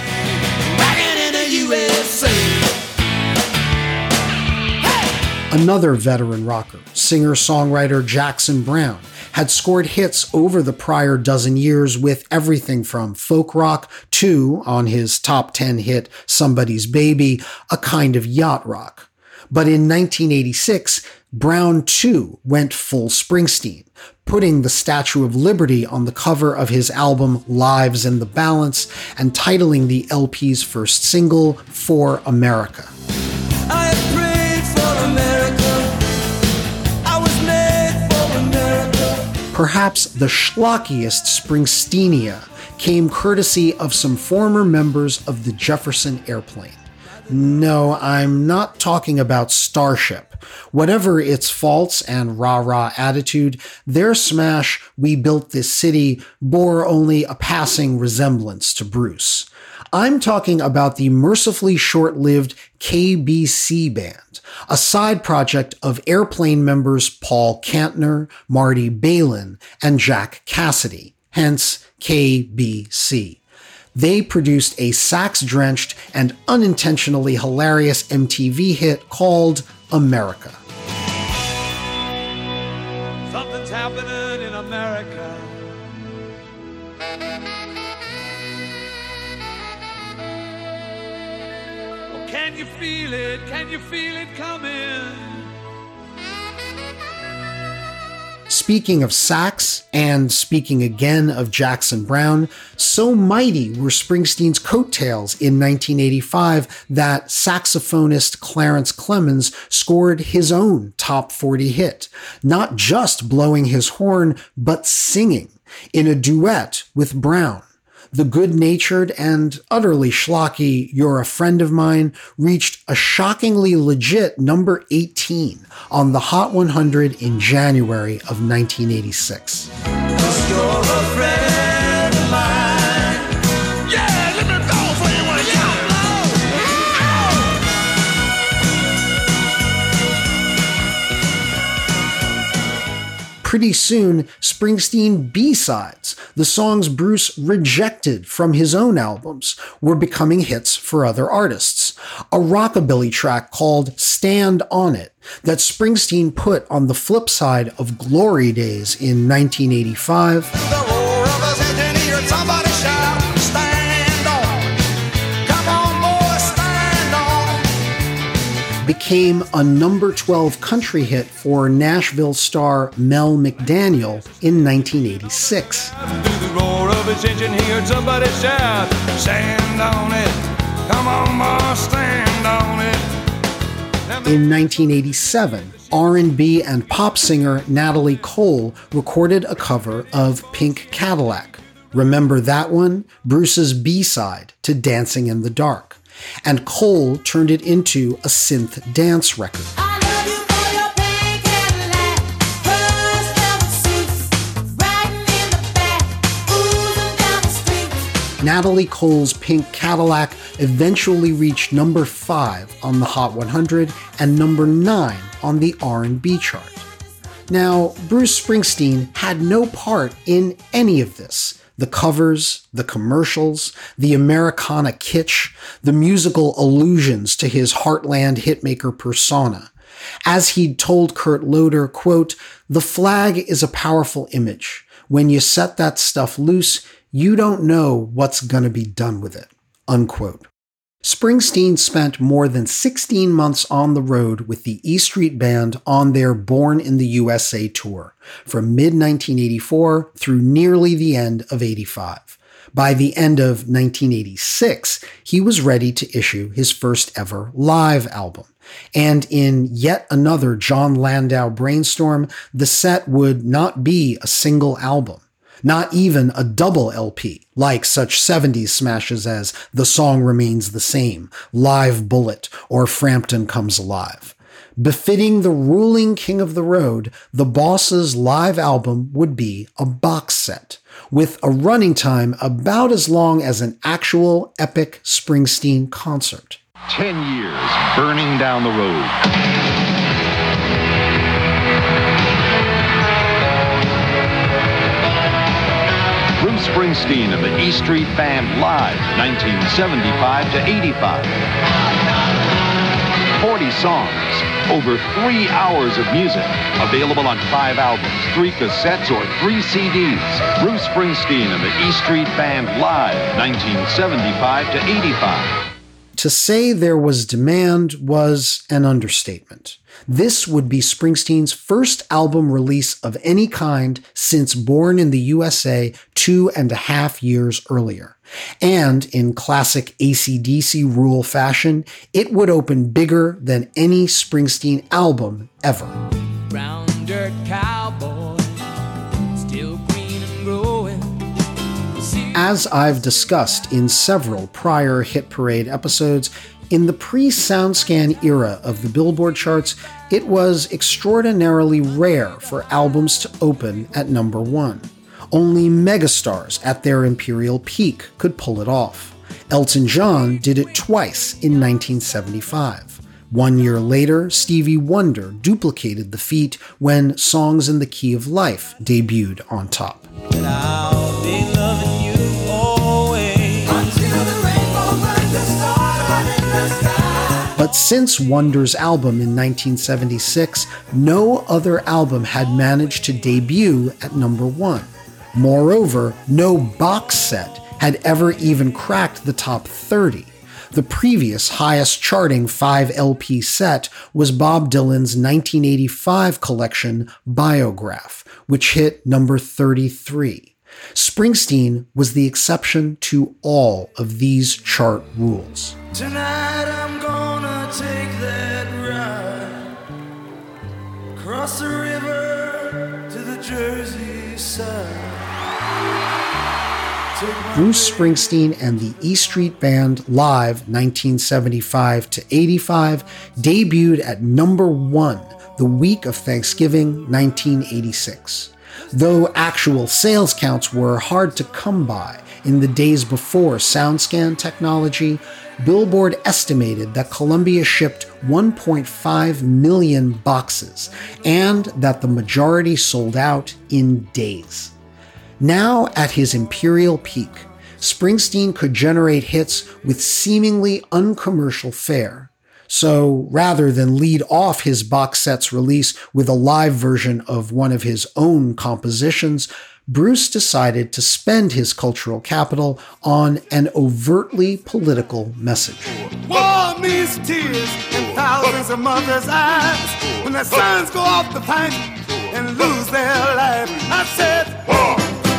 Another veteran rocker, singer-songwriter Jackson Browne, had scored hits over the prior dozen years with everything from folk rock to, on his top 10 hit Somebody's Baby, a kind of yacht rock. But in 1986, Browne too went full Springsteen, putting the Statue of Liberty on the cover of his album Lives in the Balance and titling the LP's first single, For America. I prayed for America. I was made for America. Perhaps the schlockiest Springsteenia came courtesy of some former members of the Jefferson Airplane. No, I'm not talking about Starship. Whatever its faults and rah-rah attitude, their smash, We Built This City, bore only a passing resemblance to Bruce. I'm talking about the mercifully short-lived KBC Band, a side project of Airplane members Paul Kantner, Marty Balin, and Jack Cassidy, hence KBC. They produced a sax-drenched and unintentionally hilarious MTV hit called America. Something's happening in America. Oh, can you feel it? Can you feel it coming? Speaking of sax, and speaking again of Jackson Browne, so mighty were Springsteen's coattails in 1985 that saxophonist Clarence Clemons scored his own top 40 hit, not just blowing his horn, but singing, in a duet with Browne. The good-natured and utterly schlocky You're a Friend of Mine reached a shockingly legit number 18 on the Hot 100 in January of 1986. You're a friend of mine. Yeah, let me go for you when you Pretty soon, Springsteen B-sides, the songs Bruce rejected from his own albums, were becoming hits for other artists. A rockabilly track called Stand On It that Springsteen put on the flip side of Glory Days in 1985. The roar of us can hear somebody shout, stand on. Come on, boy, stand on. became a number 12 country hit for Nashville star Mel McDaniel in 1986. Through the roar of his engine, he heard somebody shout, "Stand on it, come on, ma, stand on it." In 1987, R&B and pop singer Natalie Cole recorded a cover of Pink Cadillac. Remember that one? Bruce's B-side to Dancing in the Dark. And Cole turned it into a synth dance record. Natalie Cole's Pink Cadillac eventually reached number 5 on the Hot 100 and number 9 on the R&B chart. Now, Bruce Springsteen had no part in any of this. The covers, the commercials, the Americana kitsch, the musical allusions to his Heartland hitmaker persona. As he'd told Kurt Loder, quote, "The flag is a powerful image. When you set that stuff loose, you don't know what's gonna be done with it," unquote. Springsteen spent more than 16 months on the road with the E Street Band on their Born in the USA tour, from mid-1984 through nearly the end of '85. By the end of 1986, he was ready to issue his first ever live album. And in yet another Jon Landau brainstorm, the set would not be a single album. Not even a double LP, like such 70s smashes as The Song Remains the Same, Live Bullet, or Frampton Comes Alive. Befitting the ruling king of the road, the Boss's live album would be a box set, with a running time about as long as an actual epic Springsteen concert. 10 years burning down the road. Bruce Springsteen and the E Street Band live, 1975 to 85. 40 songs, over 3 hours of music, available on 5 albums, 3 cassettes, or 3 CDs. Bruce Springsteen and the E Street Band live, 1975 to 85. To say there was demand was an understatement. This would be Springsteen's first album release of any kind since Born in the USA 2.5 years earlier. And in classic AC/DC rule fashion, it would open bigger than any Springsteen album ever. Brown dirt cowboy, still green and growing. As I've discussed in several prior Hit Parade episodes, in the pre-SoundScan era of the Billboard charts, it was extraordinarily rare for albums to open at number 1. Only megastars at their imperial peak could pull it off. Elton John did it twice in 1975. 1 year later, Stevie Wonder duplicated the feat when Songs in the Key of Life debuted on top. I'll be loving you always until the rainbow burns the stars in the sky. But since Wonder's album in 1976, no other album had managed to debut at number 1. Moreover, no box set had ever even cracked the top 30. The previous highest charting 5 LP set was Bob Dylan's 1985 collection Biograph, which hit number 33. Springsteen was the exception to all of these chart rules. Tonight I'm gonna take that ride across the river to the Jersey side. Bruce Springsteen and the E Street Band live 1975 to 85 debuted at number 1 the week of Thanksgiving 1986. Though actual sales counts were hard to come by in the days before SoundScan technology, Billboard estimated that Columbia shipped 1.5 million boxes and that the majority sold out in days. Now at his imperial peak, Springsteen could generate hits with seemingly uncommercial fare. So rather than lead off his box set's release with a live version of one of his own compositions, Bruce decided to spend his cultural capital on an overtly political message. War means tears and thousands in some mother's eyes when their sons go off the pipe and lose their life. I said, war.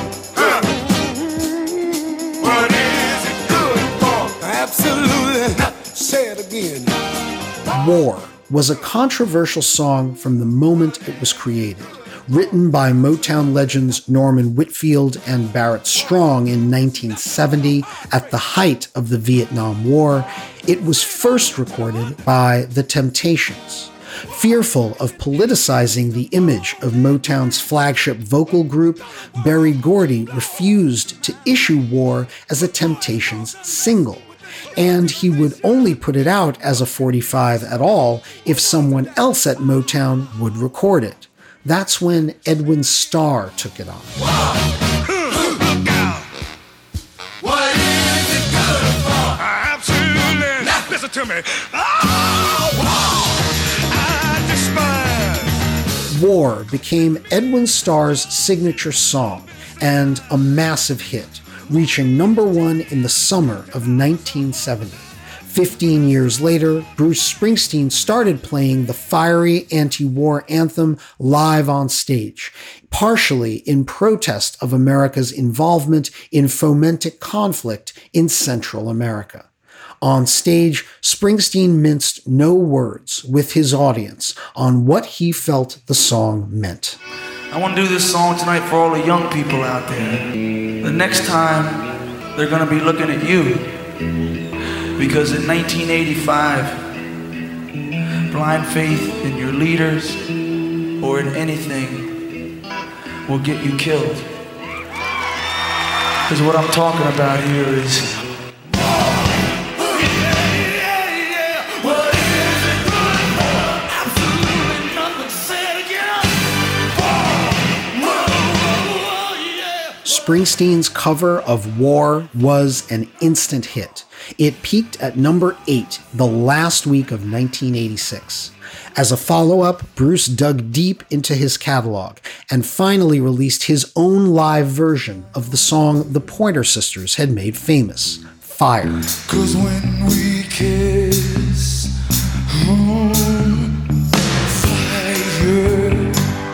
What is it good for? Absolutely. Say it again. War was a controversial song from the moment it was created. Written by Motown legends Norman Whitfield and Barrett Strong in 1970 at the height of the Vietnam War, it was first recorded by The Temptations. Fearful of politicizing the image of Motown's flagship vocal group, Berry Gordy refused to issue War as a Temptations single, and he would only put it out as a 45 at all if someone else at Motown would record it. That's when Edwin Starr took it on. Look out. What is it good for? Absolutely. Now listen to me. I despise. War became Edwin Starr's signature song and a massive hit, reaching #1 in the summer of 1970. 15 years later, Bruce Springsteen started playing the fiery anti-war anthem live on stage, partially in protest of America's involvement in fomenting conflict in Central America. On stage, Springsteen minced no words with his audience on what he felt the song meant. I want to do this song tonight for all the young people out there. The next time, they're going to be looking at you. Because in 1985, blind faith in your leaders or in anything will get you killed. Because what I'm talking about here is Springsteen's cover of War was an instant hit. It peaked at #8 the last week of 1986. As a follow-up, Bruce dug deep into his catalog and finally released his own live version of the song the Pointer Sisters had made famous, Fire. 'Cause when we kiss, fire.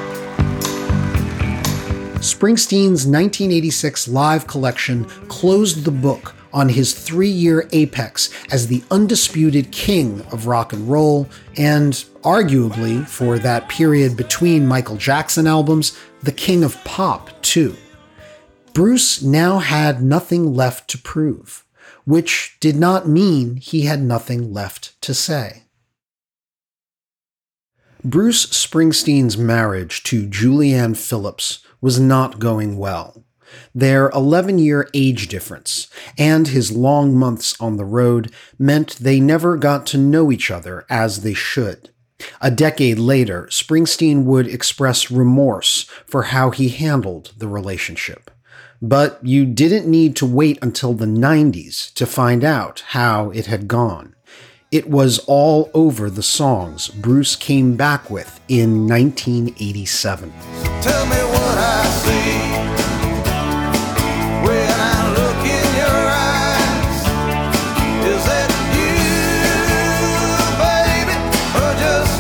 Springsteen's 1986 live collection closed the book on his 3-year apex as the undisputed king of rock and roll, and arguably, for that period between Michael Jackson albums, the king of pop, too. Bruce now had nothing left to prove, which did not mean he had nothing left to say. Bruce Springsteen's marriage to Julianne Phillips was not going well. Their 11-year age difference and his long months on the road meant they never got to know each other as they should. A decade later, Springsteen would express remorse for how he handled the relationship. But you didn't need to wait until the 90s to find out how it had gone. It was all over the songs Bruce came back with in 1987. Tell me what I see when I look in your eyes. Is that you, baby, or just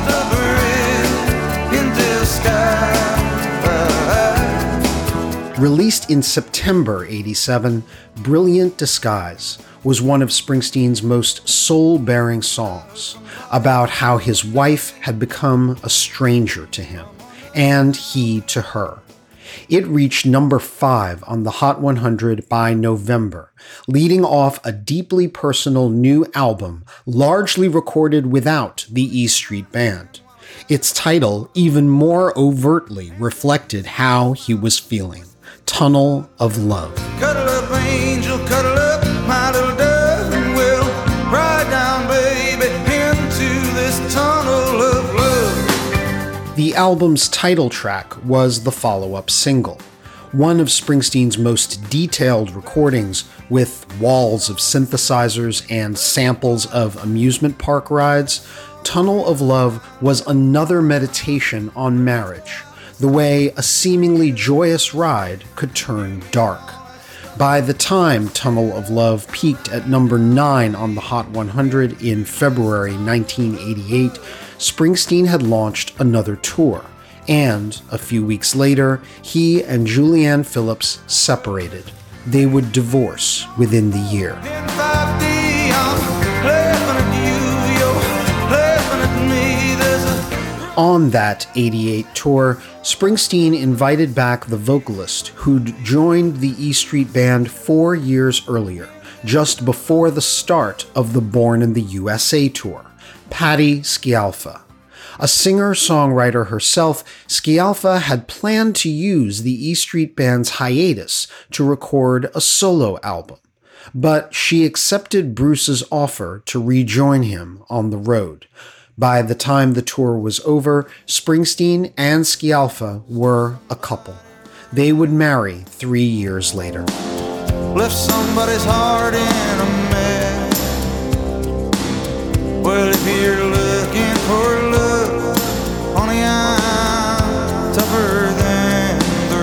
a grin in disguise? Released in September 87, Brilliant Disguise was one of Springsteen's most soul-bearing songs, about how his wife had become a stranger to him, and he to her. It reached #5 on the Hot 100 by November, leading off a deeply personal new album, largely recorded without the E Street Band. Its title even more overtly reflected how he was feeling. Tunnel of Love. Cuddle up, angel, cuddle up, my little dove, and we'll ride down, baby, into this tunnel of love. The album's title track was the follow-up single, one of Springsteen's most detailed recordings with walls of synthesizers and samples of amusement park rides. Tunnel of Love was another meditation on marriage, the way a seemingly joyous ride could turn dark. By the time Tunnel of Love peaked at number 9 on the Hot 100 in February 1988, Springsteen had launched another tour, and a few weeks later, he and Julianne Phillips separated. They would divorce within the year. On that 88 tour, Springsteen invited back the vocalist who'd joined the E Street Band 4 years earlier, just before the start of the Born in the USA tour, Patti Scialfa. A singer-songwriter herself, Scialfa had planned to use the E Street Band's hiatus to record a solo album, but she accepted Bruce's offer to rejoin him on the road. By the time the tour was over, Springsteen and Scialfa were a couple. They would marry 3 years later. Left somebody's heart in a mess. Well, if you're looking for love, honey, I'm tougher than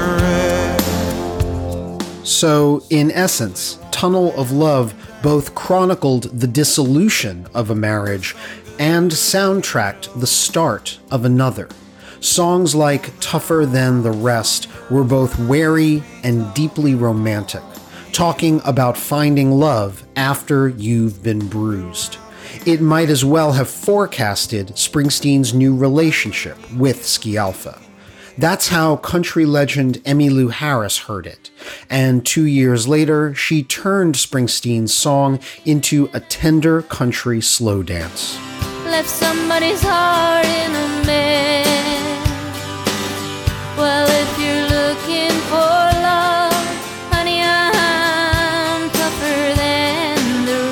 the rest. So, in essence, Tunnel of Love both chronicled the dissolution of a marriage and soundtracked the start of another. Songs like Tougher Than the Rest were both wary and deeply romantic, talking about finding love after you've been bruised. It might as well have forecasted Springsteen's new relationship with Scialfa. That's how country legend Emmylou Harris heard it, and 2 years later, she turned Springsteen's song into a tender country slow dance. Left somebody's heart in a mess. Well, if you're looking for love, honey, I'm tougher than the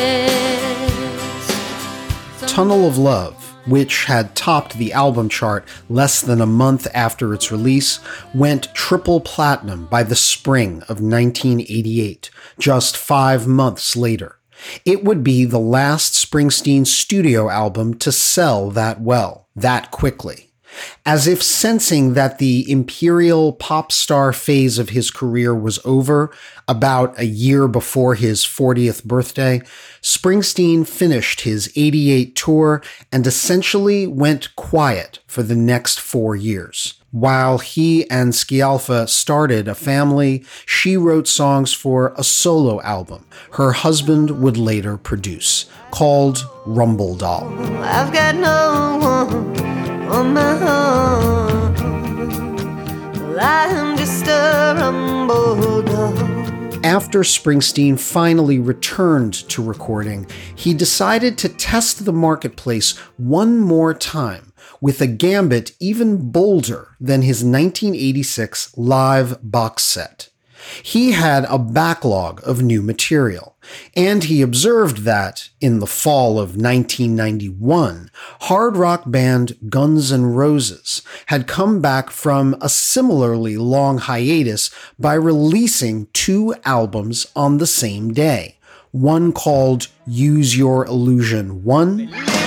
rest. Tunnel of Love, which had topped the album chart less than a month after its release, went triple platinum by the spring of 1988, just 5 months later. It would be the last Springsteen studio album to sell that well, that quickly. As if sensing that the imperial pop star phase of his career was over, about a year before his 40th birthday, Springsteen finished his 88 tour and essentially went quiet for the next 4 years. While he and Scialfa started a family, she wrote songs for a solo album her husband would later produce, called Rumble Doll. I've got no one on my own. Well, I'm just a rumble doll. After Springsteen finally returned to recording, he decided to test the marketplace one more time with a gambit even bolder than his 1986 live box set. He had a backlog of new material, and he observed that, in the fall of 1991, hard rock band Guns N' Roses had come back from a similarly long hiatus by releasing 2 albums on the same day, one called Use Your Illusion 1,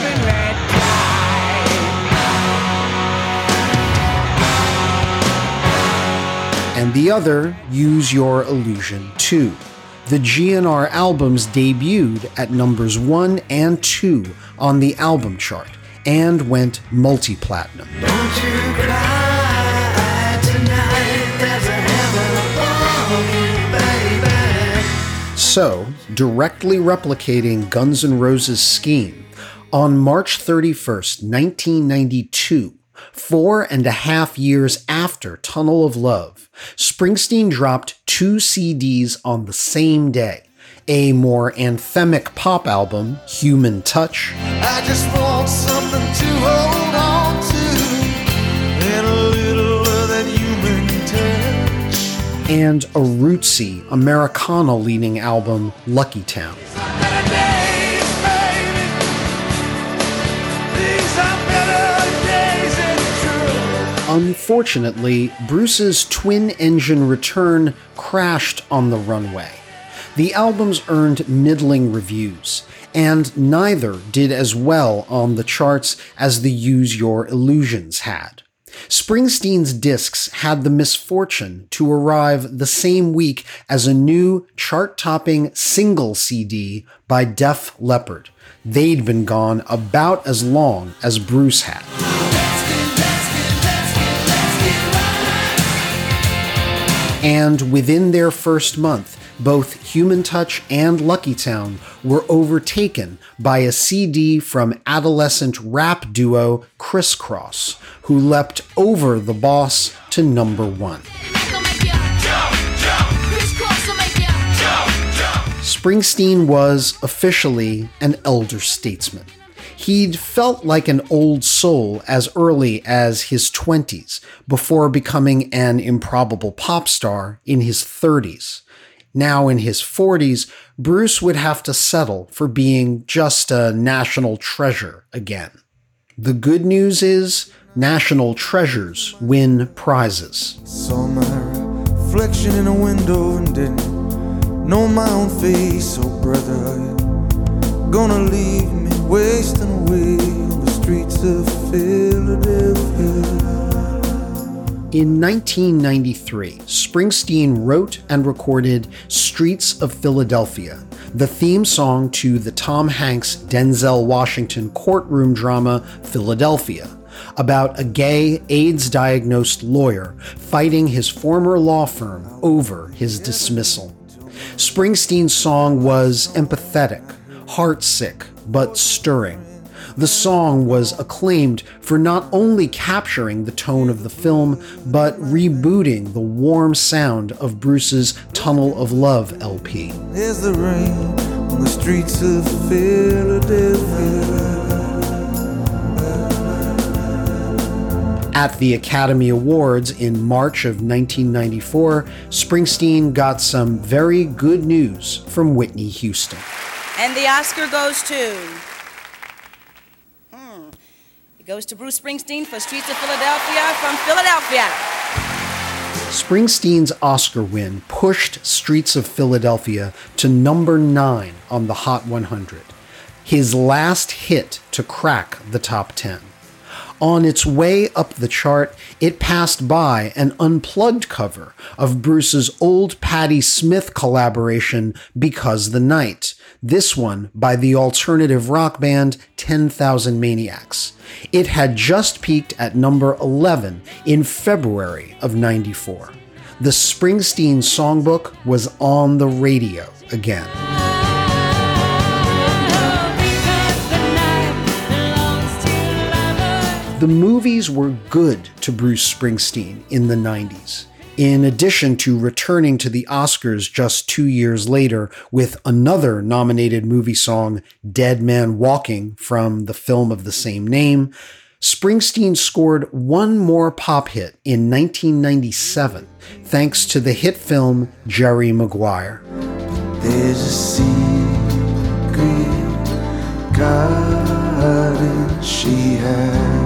and the other, Use Your Illusion 2. The GNR albums debuted at numbers 1 and 2 on the album chart and went multi-platinum. Don't you cry tonight, there's a heaven above you, baby. So, directly replicating Guns N' Roses' scheme, on March 31st, 1992, 4.5 years after Tunnel of Love, Springsteen dropped 2 CDs on the same day, a more anthemic pop album, Human Touch, I just want something to hold on to, and a little of that human touch, and a rootsy Americana-leaning album, Lucky Town. Unfortunately, Bruce's twin-engine return crashed on the runway. The albums earned middling reviews, and neither did as well on the charts as the Use Your Illusions had. Springsteen's discs had the misfortune to arrive the same week as a new chart-topping single CD by Def Leppard. They'd been gone about as long as Bruce had. And within their first month, both Human Touch and Lucky Town were overtaken by a CD from adolescent rap duo Criss Cross, who leapt over the Boss to number 1. Springsteen was officially an elder statesman. He'd felt like an old soul as early as his 20s, before becoming an improbable pop star in his 30s. Now in his 40s, Bruce would have to settle for being just a national treasure again. The good news is, national treasures win prizes. Saw my reflection in a window and didn't know my own face. Oh brother, are you gonna leave me wasting away on the streets of Philadelphia? In 1993, Springsteen wrote and recorded Streets of Philadelphia, the theme song to the Tom Hanks Denzel Washington courtroom drama Philadelphia, about a gay AIDS-diagnosed lawyer fighting his former law firm over his dismissal. Springsteen's song was empathetic, heartsick, but stirring. The song was acclaimed for not only capturing the tone of the film, but rebooting the warm sound of Bruce's Tunnel of Love LP. There's the rain on the streets of Philadelphia. At the Academy Awards in March of 1994, Springsteen got some very good news from Whitney Houston. And the Oscar goes to... It goes to Bruce Springsteen for Streets of Philadelphia from Philadelphia. Springsteen's Oscar win pushed Streets of Philadelphia to number 9 on the Hot 100, his last hit to crack the top 10. On its way up the chart, it passed by an unplugged cover of Bruce's old Patti Smith collaboration, Because the Night, this one by the alternative rock band 10,000 Maniacs. It had just peaked at number 11 in February of '94. The Springsteen songbook was on the radio again. The movies were good to Bruce Springsteen in the 90s. In addition to returning to the Oscars just 2 years later with another nominated movie song, Dead Man Walking, from the film of the same name, Springsteen scored one more pop hit in 1997, thanks to the hit film Jerry Maguire. There's a secret garden she has.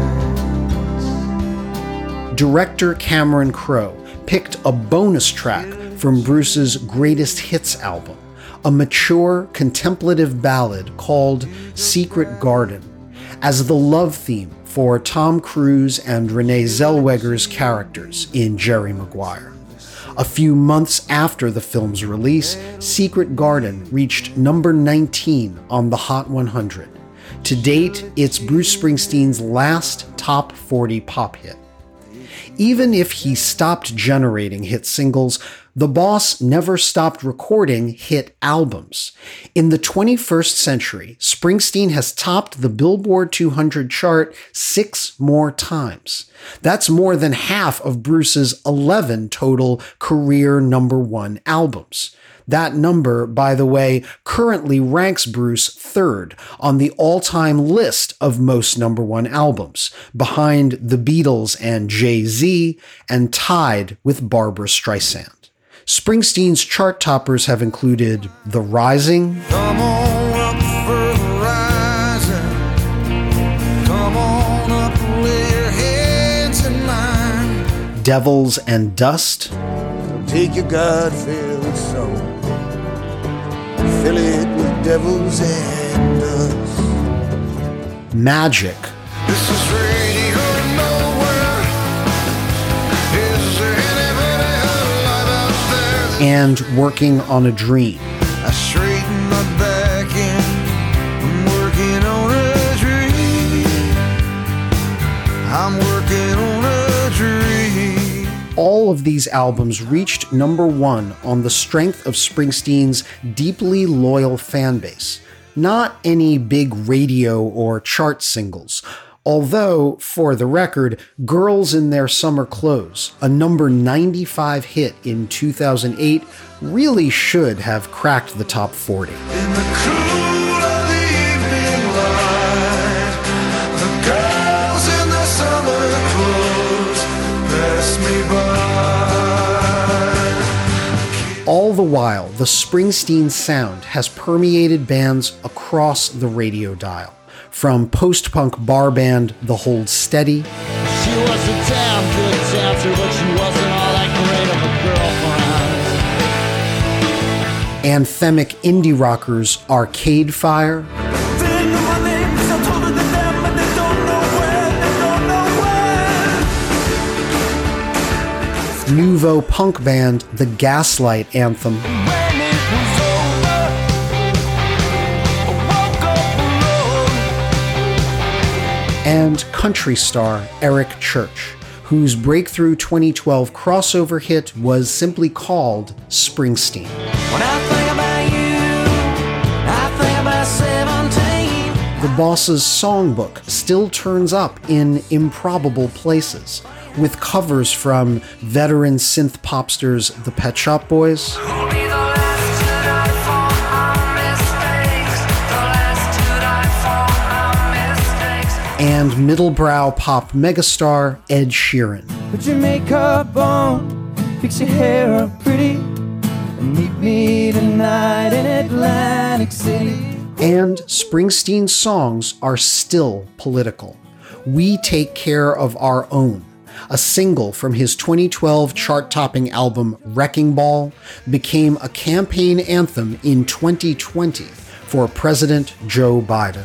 Director Cameron Crowe picked a bonus track from Bruce's Greatest Hits album, a mature, contemplative ballad called Secret Garden, as the love theme for Tom Cruise and Renee Zellweger's characters in Jerry Maguire. A few months after the film's release, Secret Garden reached number 19 on the Hot 100. To date, it's Bruce Springsteen's last top 40 pop hit. Even if he stopped generating hit singles, the boss never stopped recording hit albums. In the 21st century, Springsteen has topped the Billboard 200 chart 6 more times. That's more than half of Bruce's 11 total career number 1 albums. That number, by the way, currently ranks Bruce third on the all-time list of most number 1 albums, behind the Beatles and Jay-Z, and tied with Barbra Streisand. Springsteen's chart toppers have included The Rising, Come on up for the rising. Come on up, lay your heads in mine. Devils and Dust, Take your God-filled soul, fill it with devils and dust. Magic, This is radio nowhere. and Working on a Dream. I straighten my back and I'm working on a dream. I'm working on a dream. All of these albums reached number one on the strength of Springsteen's deeply loyal fan base. Not any big radio or chart singles. Although, for the record, Girls in Their Summer Clothes, a number 95 hit in 2008, really should have cracked the top 40. In the cool of the evening light, the girls in their summer clothes pass me by. All the while, the Springsteen sound has permeated bands across the radio dial. From post-punk bar band The Hold Steady, She was a damn good dancer, but she wasn't all that great of a girlfriend. anthemic indie rockers Arcade Fire, nouveau punk band The Gaslight Anthem, and country star Eric Church, whose breakthrough 2012 crossover hit was simply called Springsteen. When I think about you, I think about 17. The Boss's songbook still turns up in improbable places, with covers from veteran synth popsters The Pet Shop Boys, and middlebrow pop megastar Ed Sheeran. Put your makeup on, fix your hair up pretty, and meet me tonight in Atlantic City. And Springsteen's songs are still political. We Take Care of Our Own, a single from his 2012 chart-topping album Wrecking Ball, became a campaign anthem in 2020 for President Joe Biden.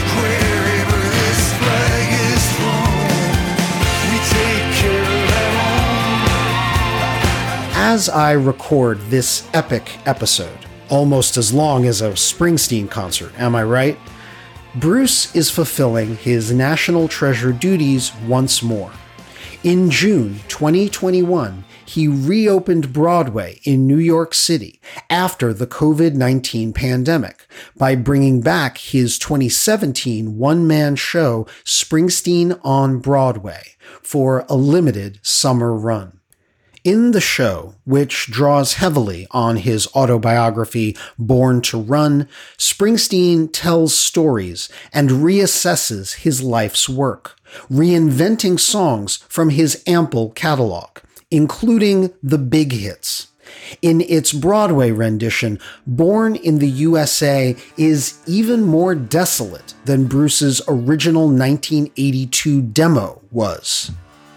As I record this epic episode, almost as long as a Springsteen concert, am I right? Bruce is fulfilling his national treasure duties once more. In June 2021, he reopened Broadway in New York City after the COVID-19 pandemic by bringing back his 2017 one-man show Springsteen on Broadway for a limited summer run. In the show, which draws heavily on his autobiography Born to Run, Springsteen tells stories and reassesses his life's work, reinventing songs from his ample catalog, including the big hits. In its Broadway rendition, Born in the USA is even more desolate than Bruce's original 1982 demo was.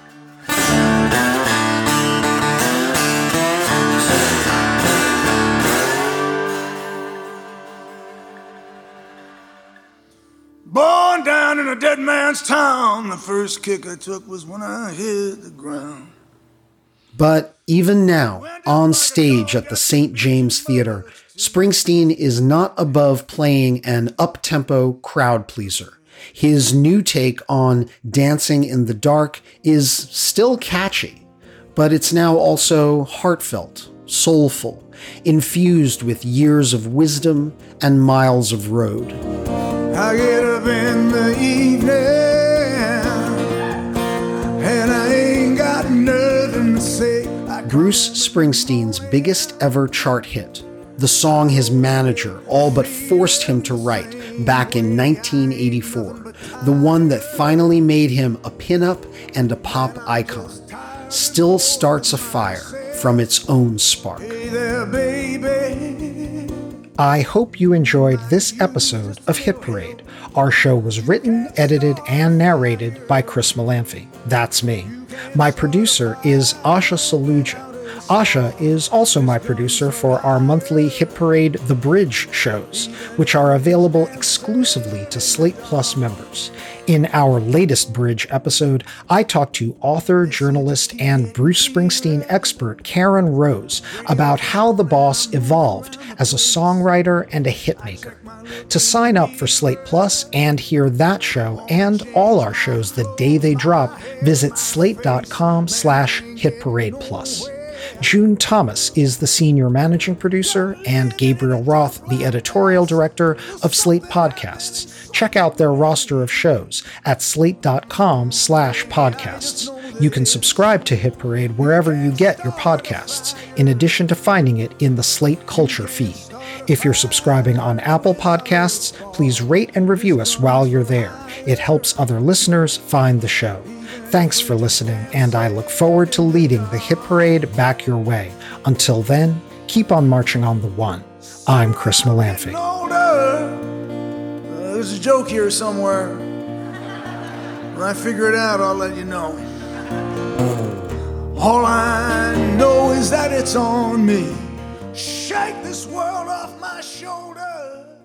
Born down in a dead man's town, the first kick I took was when I hit the ground. But even now, on stage at the St. James Theatre, Springsteen is not above playing an up-tempo crowd pleaser. His new take on Dancing in the Dark is still catchy, but it's now also heartfelt, soulful, infused with years of wisdom and miles of road. I get up in the evening and I ain't got nothing to say. Bruce Springsteen's biggest ever chart hit, the song his manager all but forced him to write back in 1984, the one that finally made him a pinup and a pop icon, still starts a fire from its own spark. Hey there, baby. I hope you enjoyed this episode of Hit Parade. Our show was written, edited, and narrated by Chris Malanphy. That's me. My producer is Asha Saluja. Asha is also my producer for our monthly Hit Parade The Bridge shows, which are available exclusively to Slate Plus members. In our latest Bridge episode, I talked to author, journalist, and Bruce Springsteen expert Karen Rose about how the boss evolved as a songwriter and a hitmaker. To sign up for Slate Plus and hear that show and all our shows the day they drop, visit slate.com/hitparadeplus. June Thomas is the senior managing producer and Gabriel Roth the editorial director of Slate Podcasts. Check out their roster of shows at slate.com/podcasts. You can subscribe to Hit Parade wherever you get your podcasts, in addition to finding it in the Slate Culture feed. If you're subscribing on Apple Podcasts, please rate and review us while you're there. It helps other listeners find the show. Thanks for listening, and I look forward to leading the Hit Parade back your way. Until then, keep on marching on the one. I'm Chris Malanphy. There's a joke here somewhere. When I figure it out, I'll let you know. All I know is that it's on me. Shake this world off my shoulders.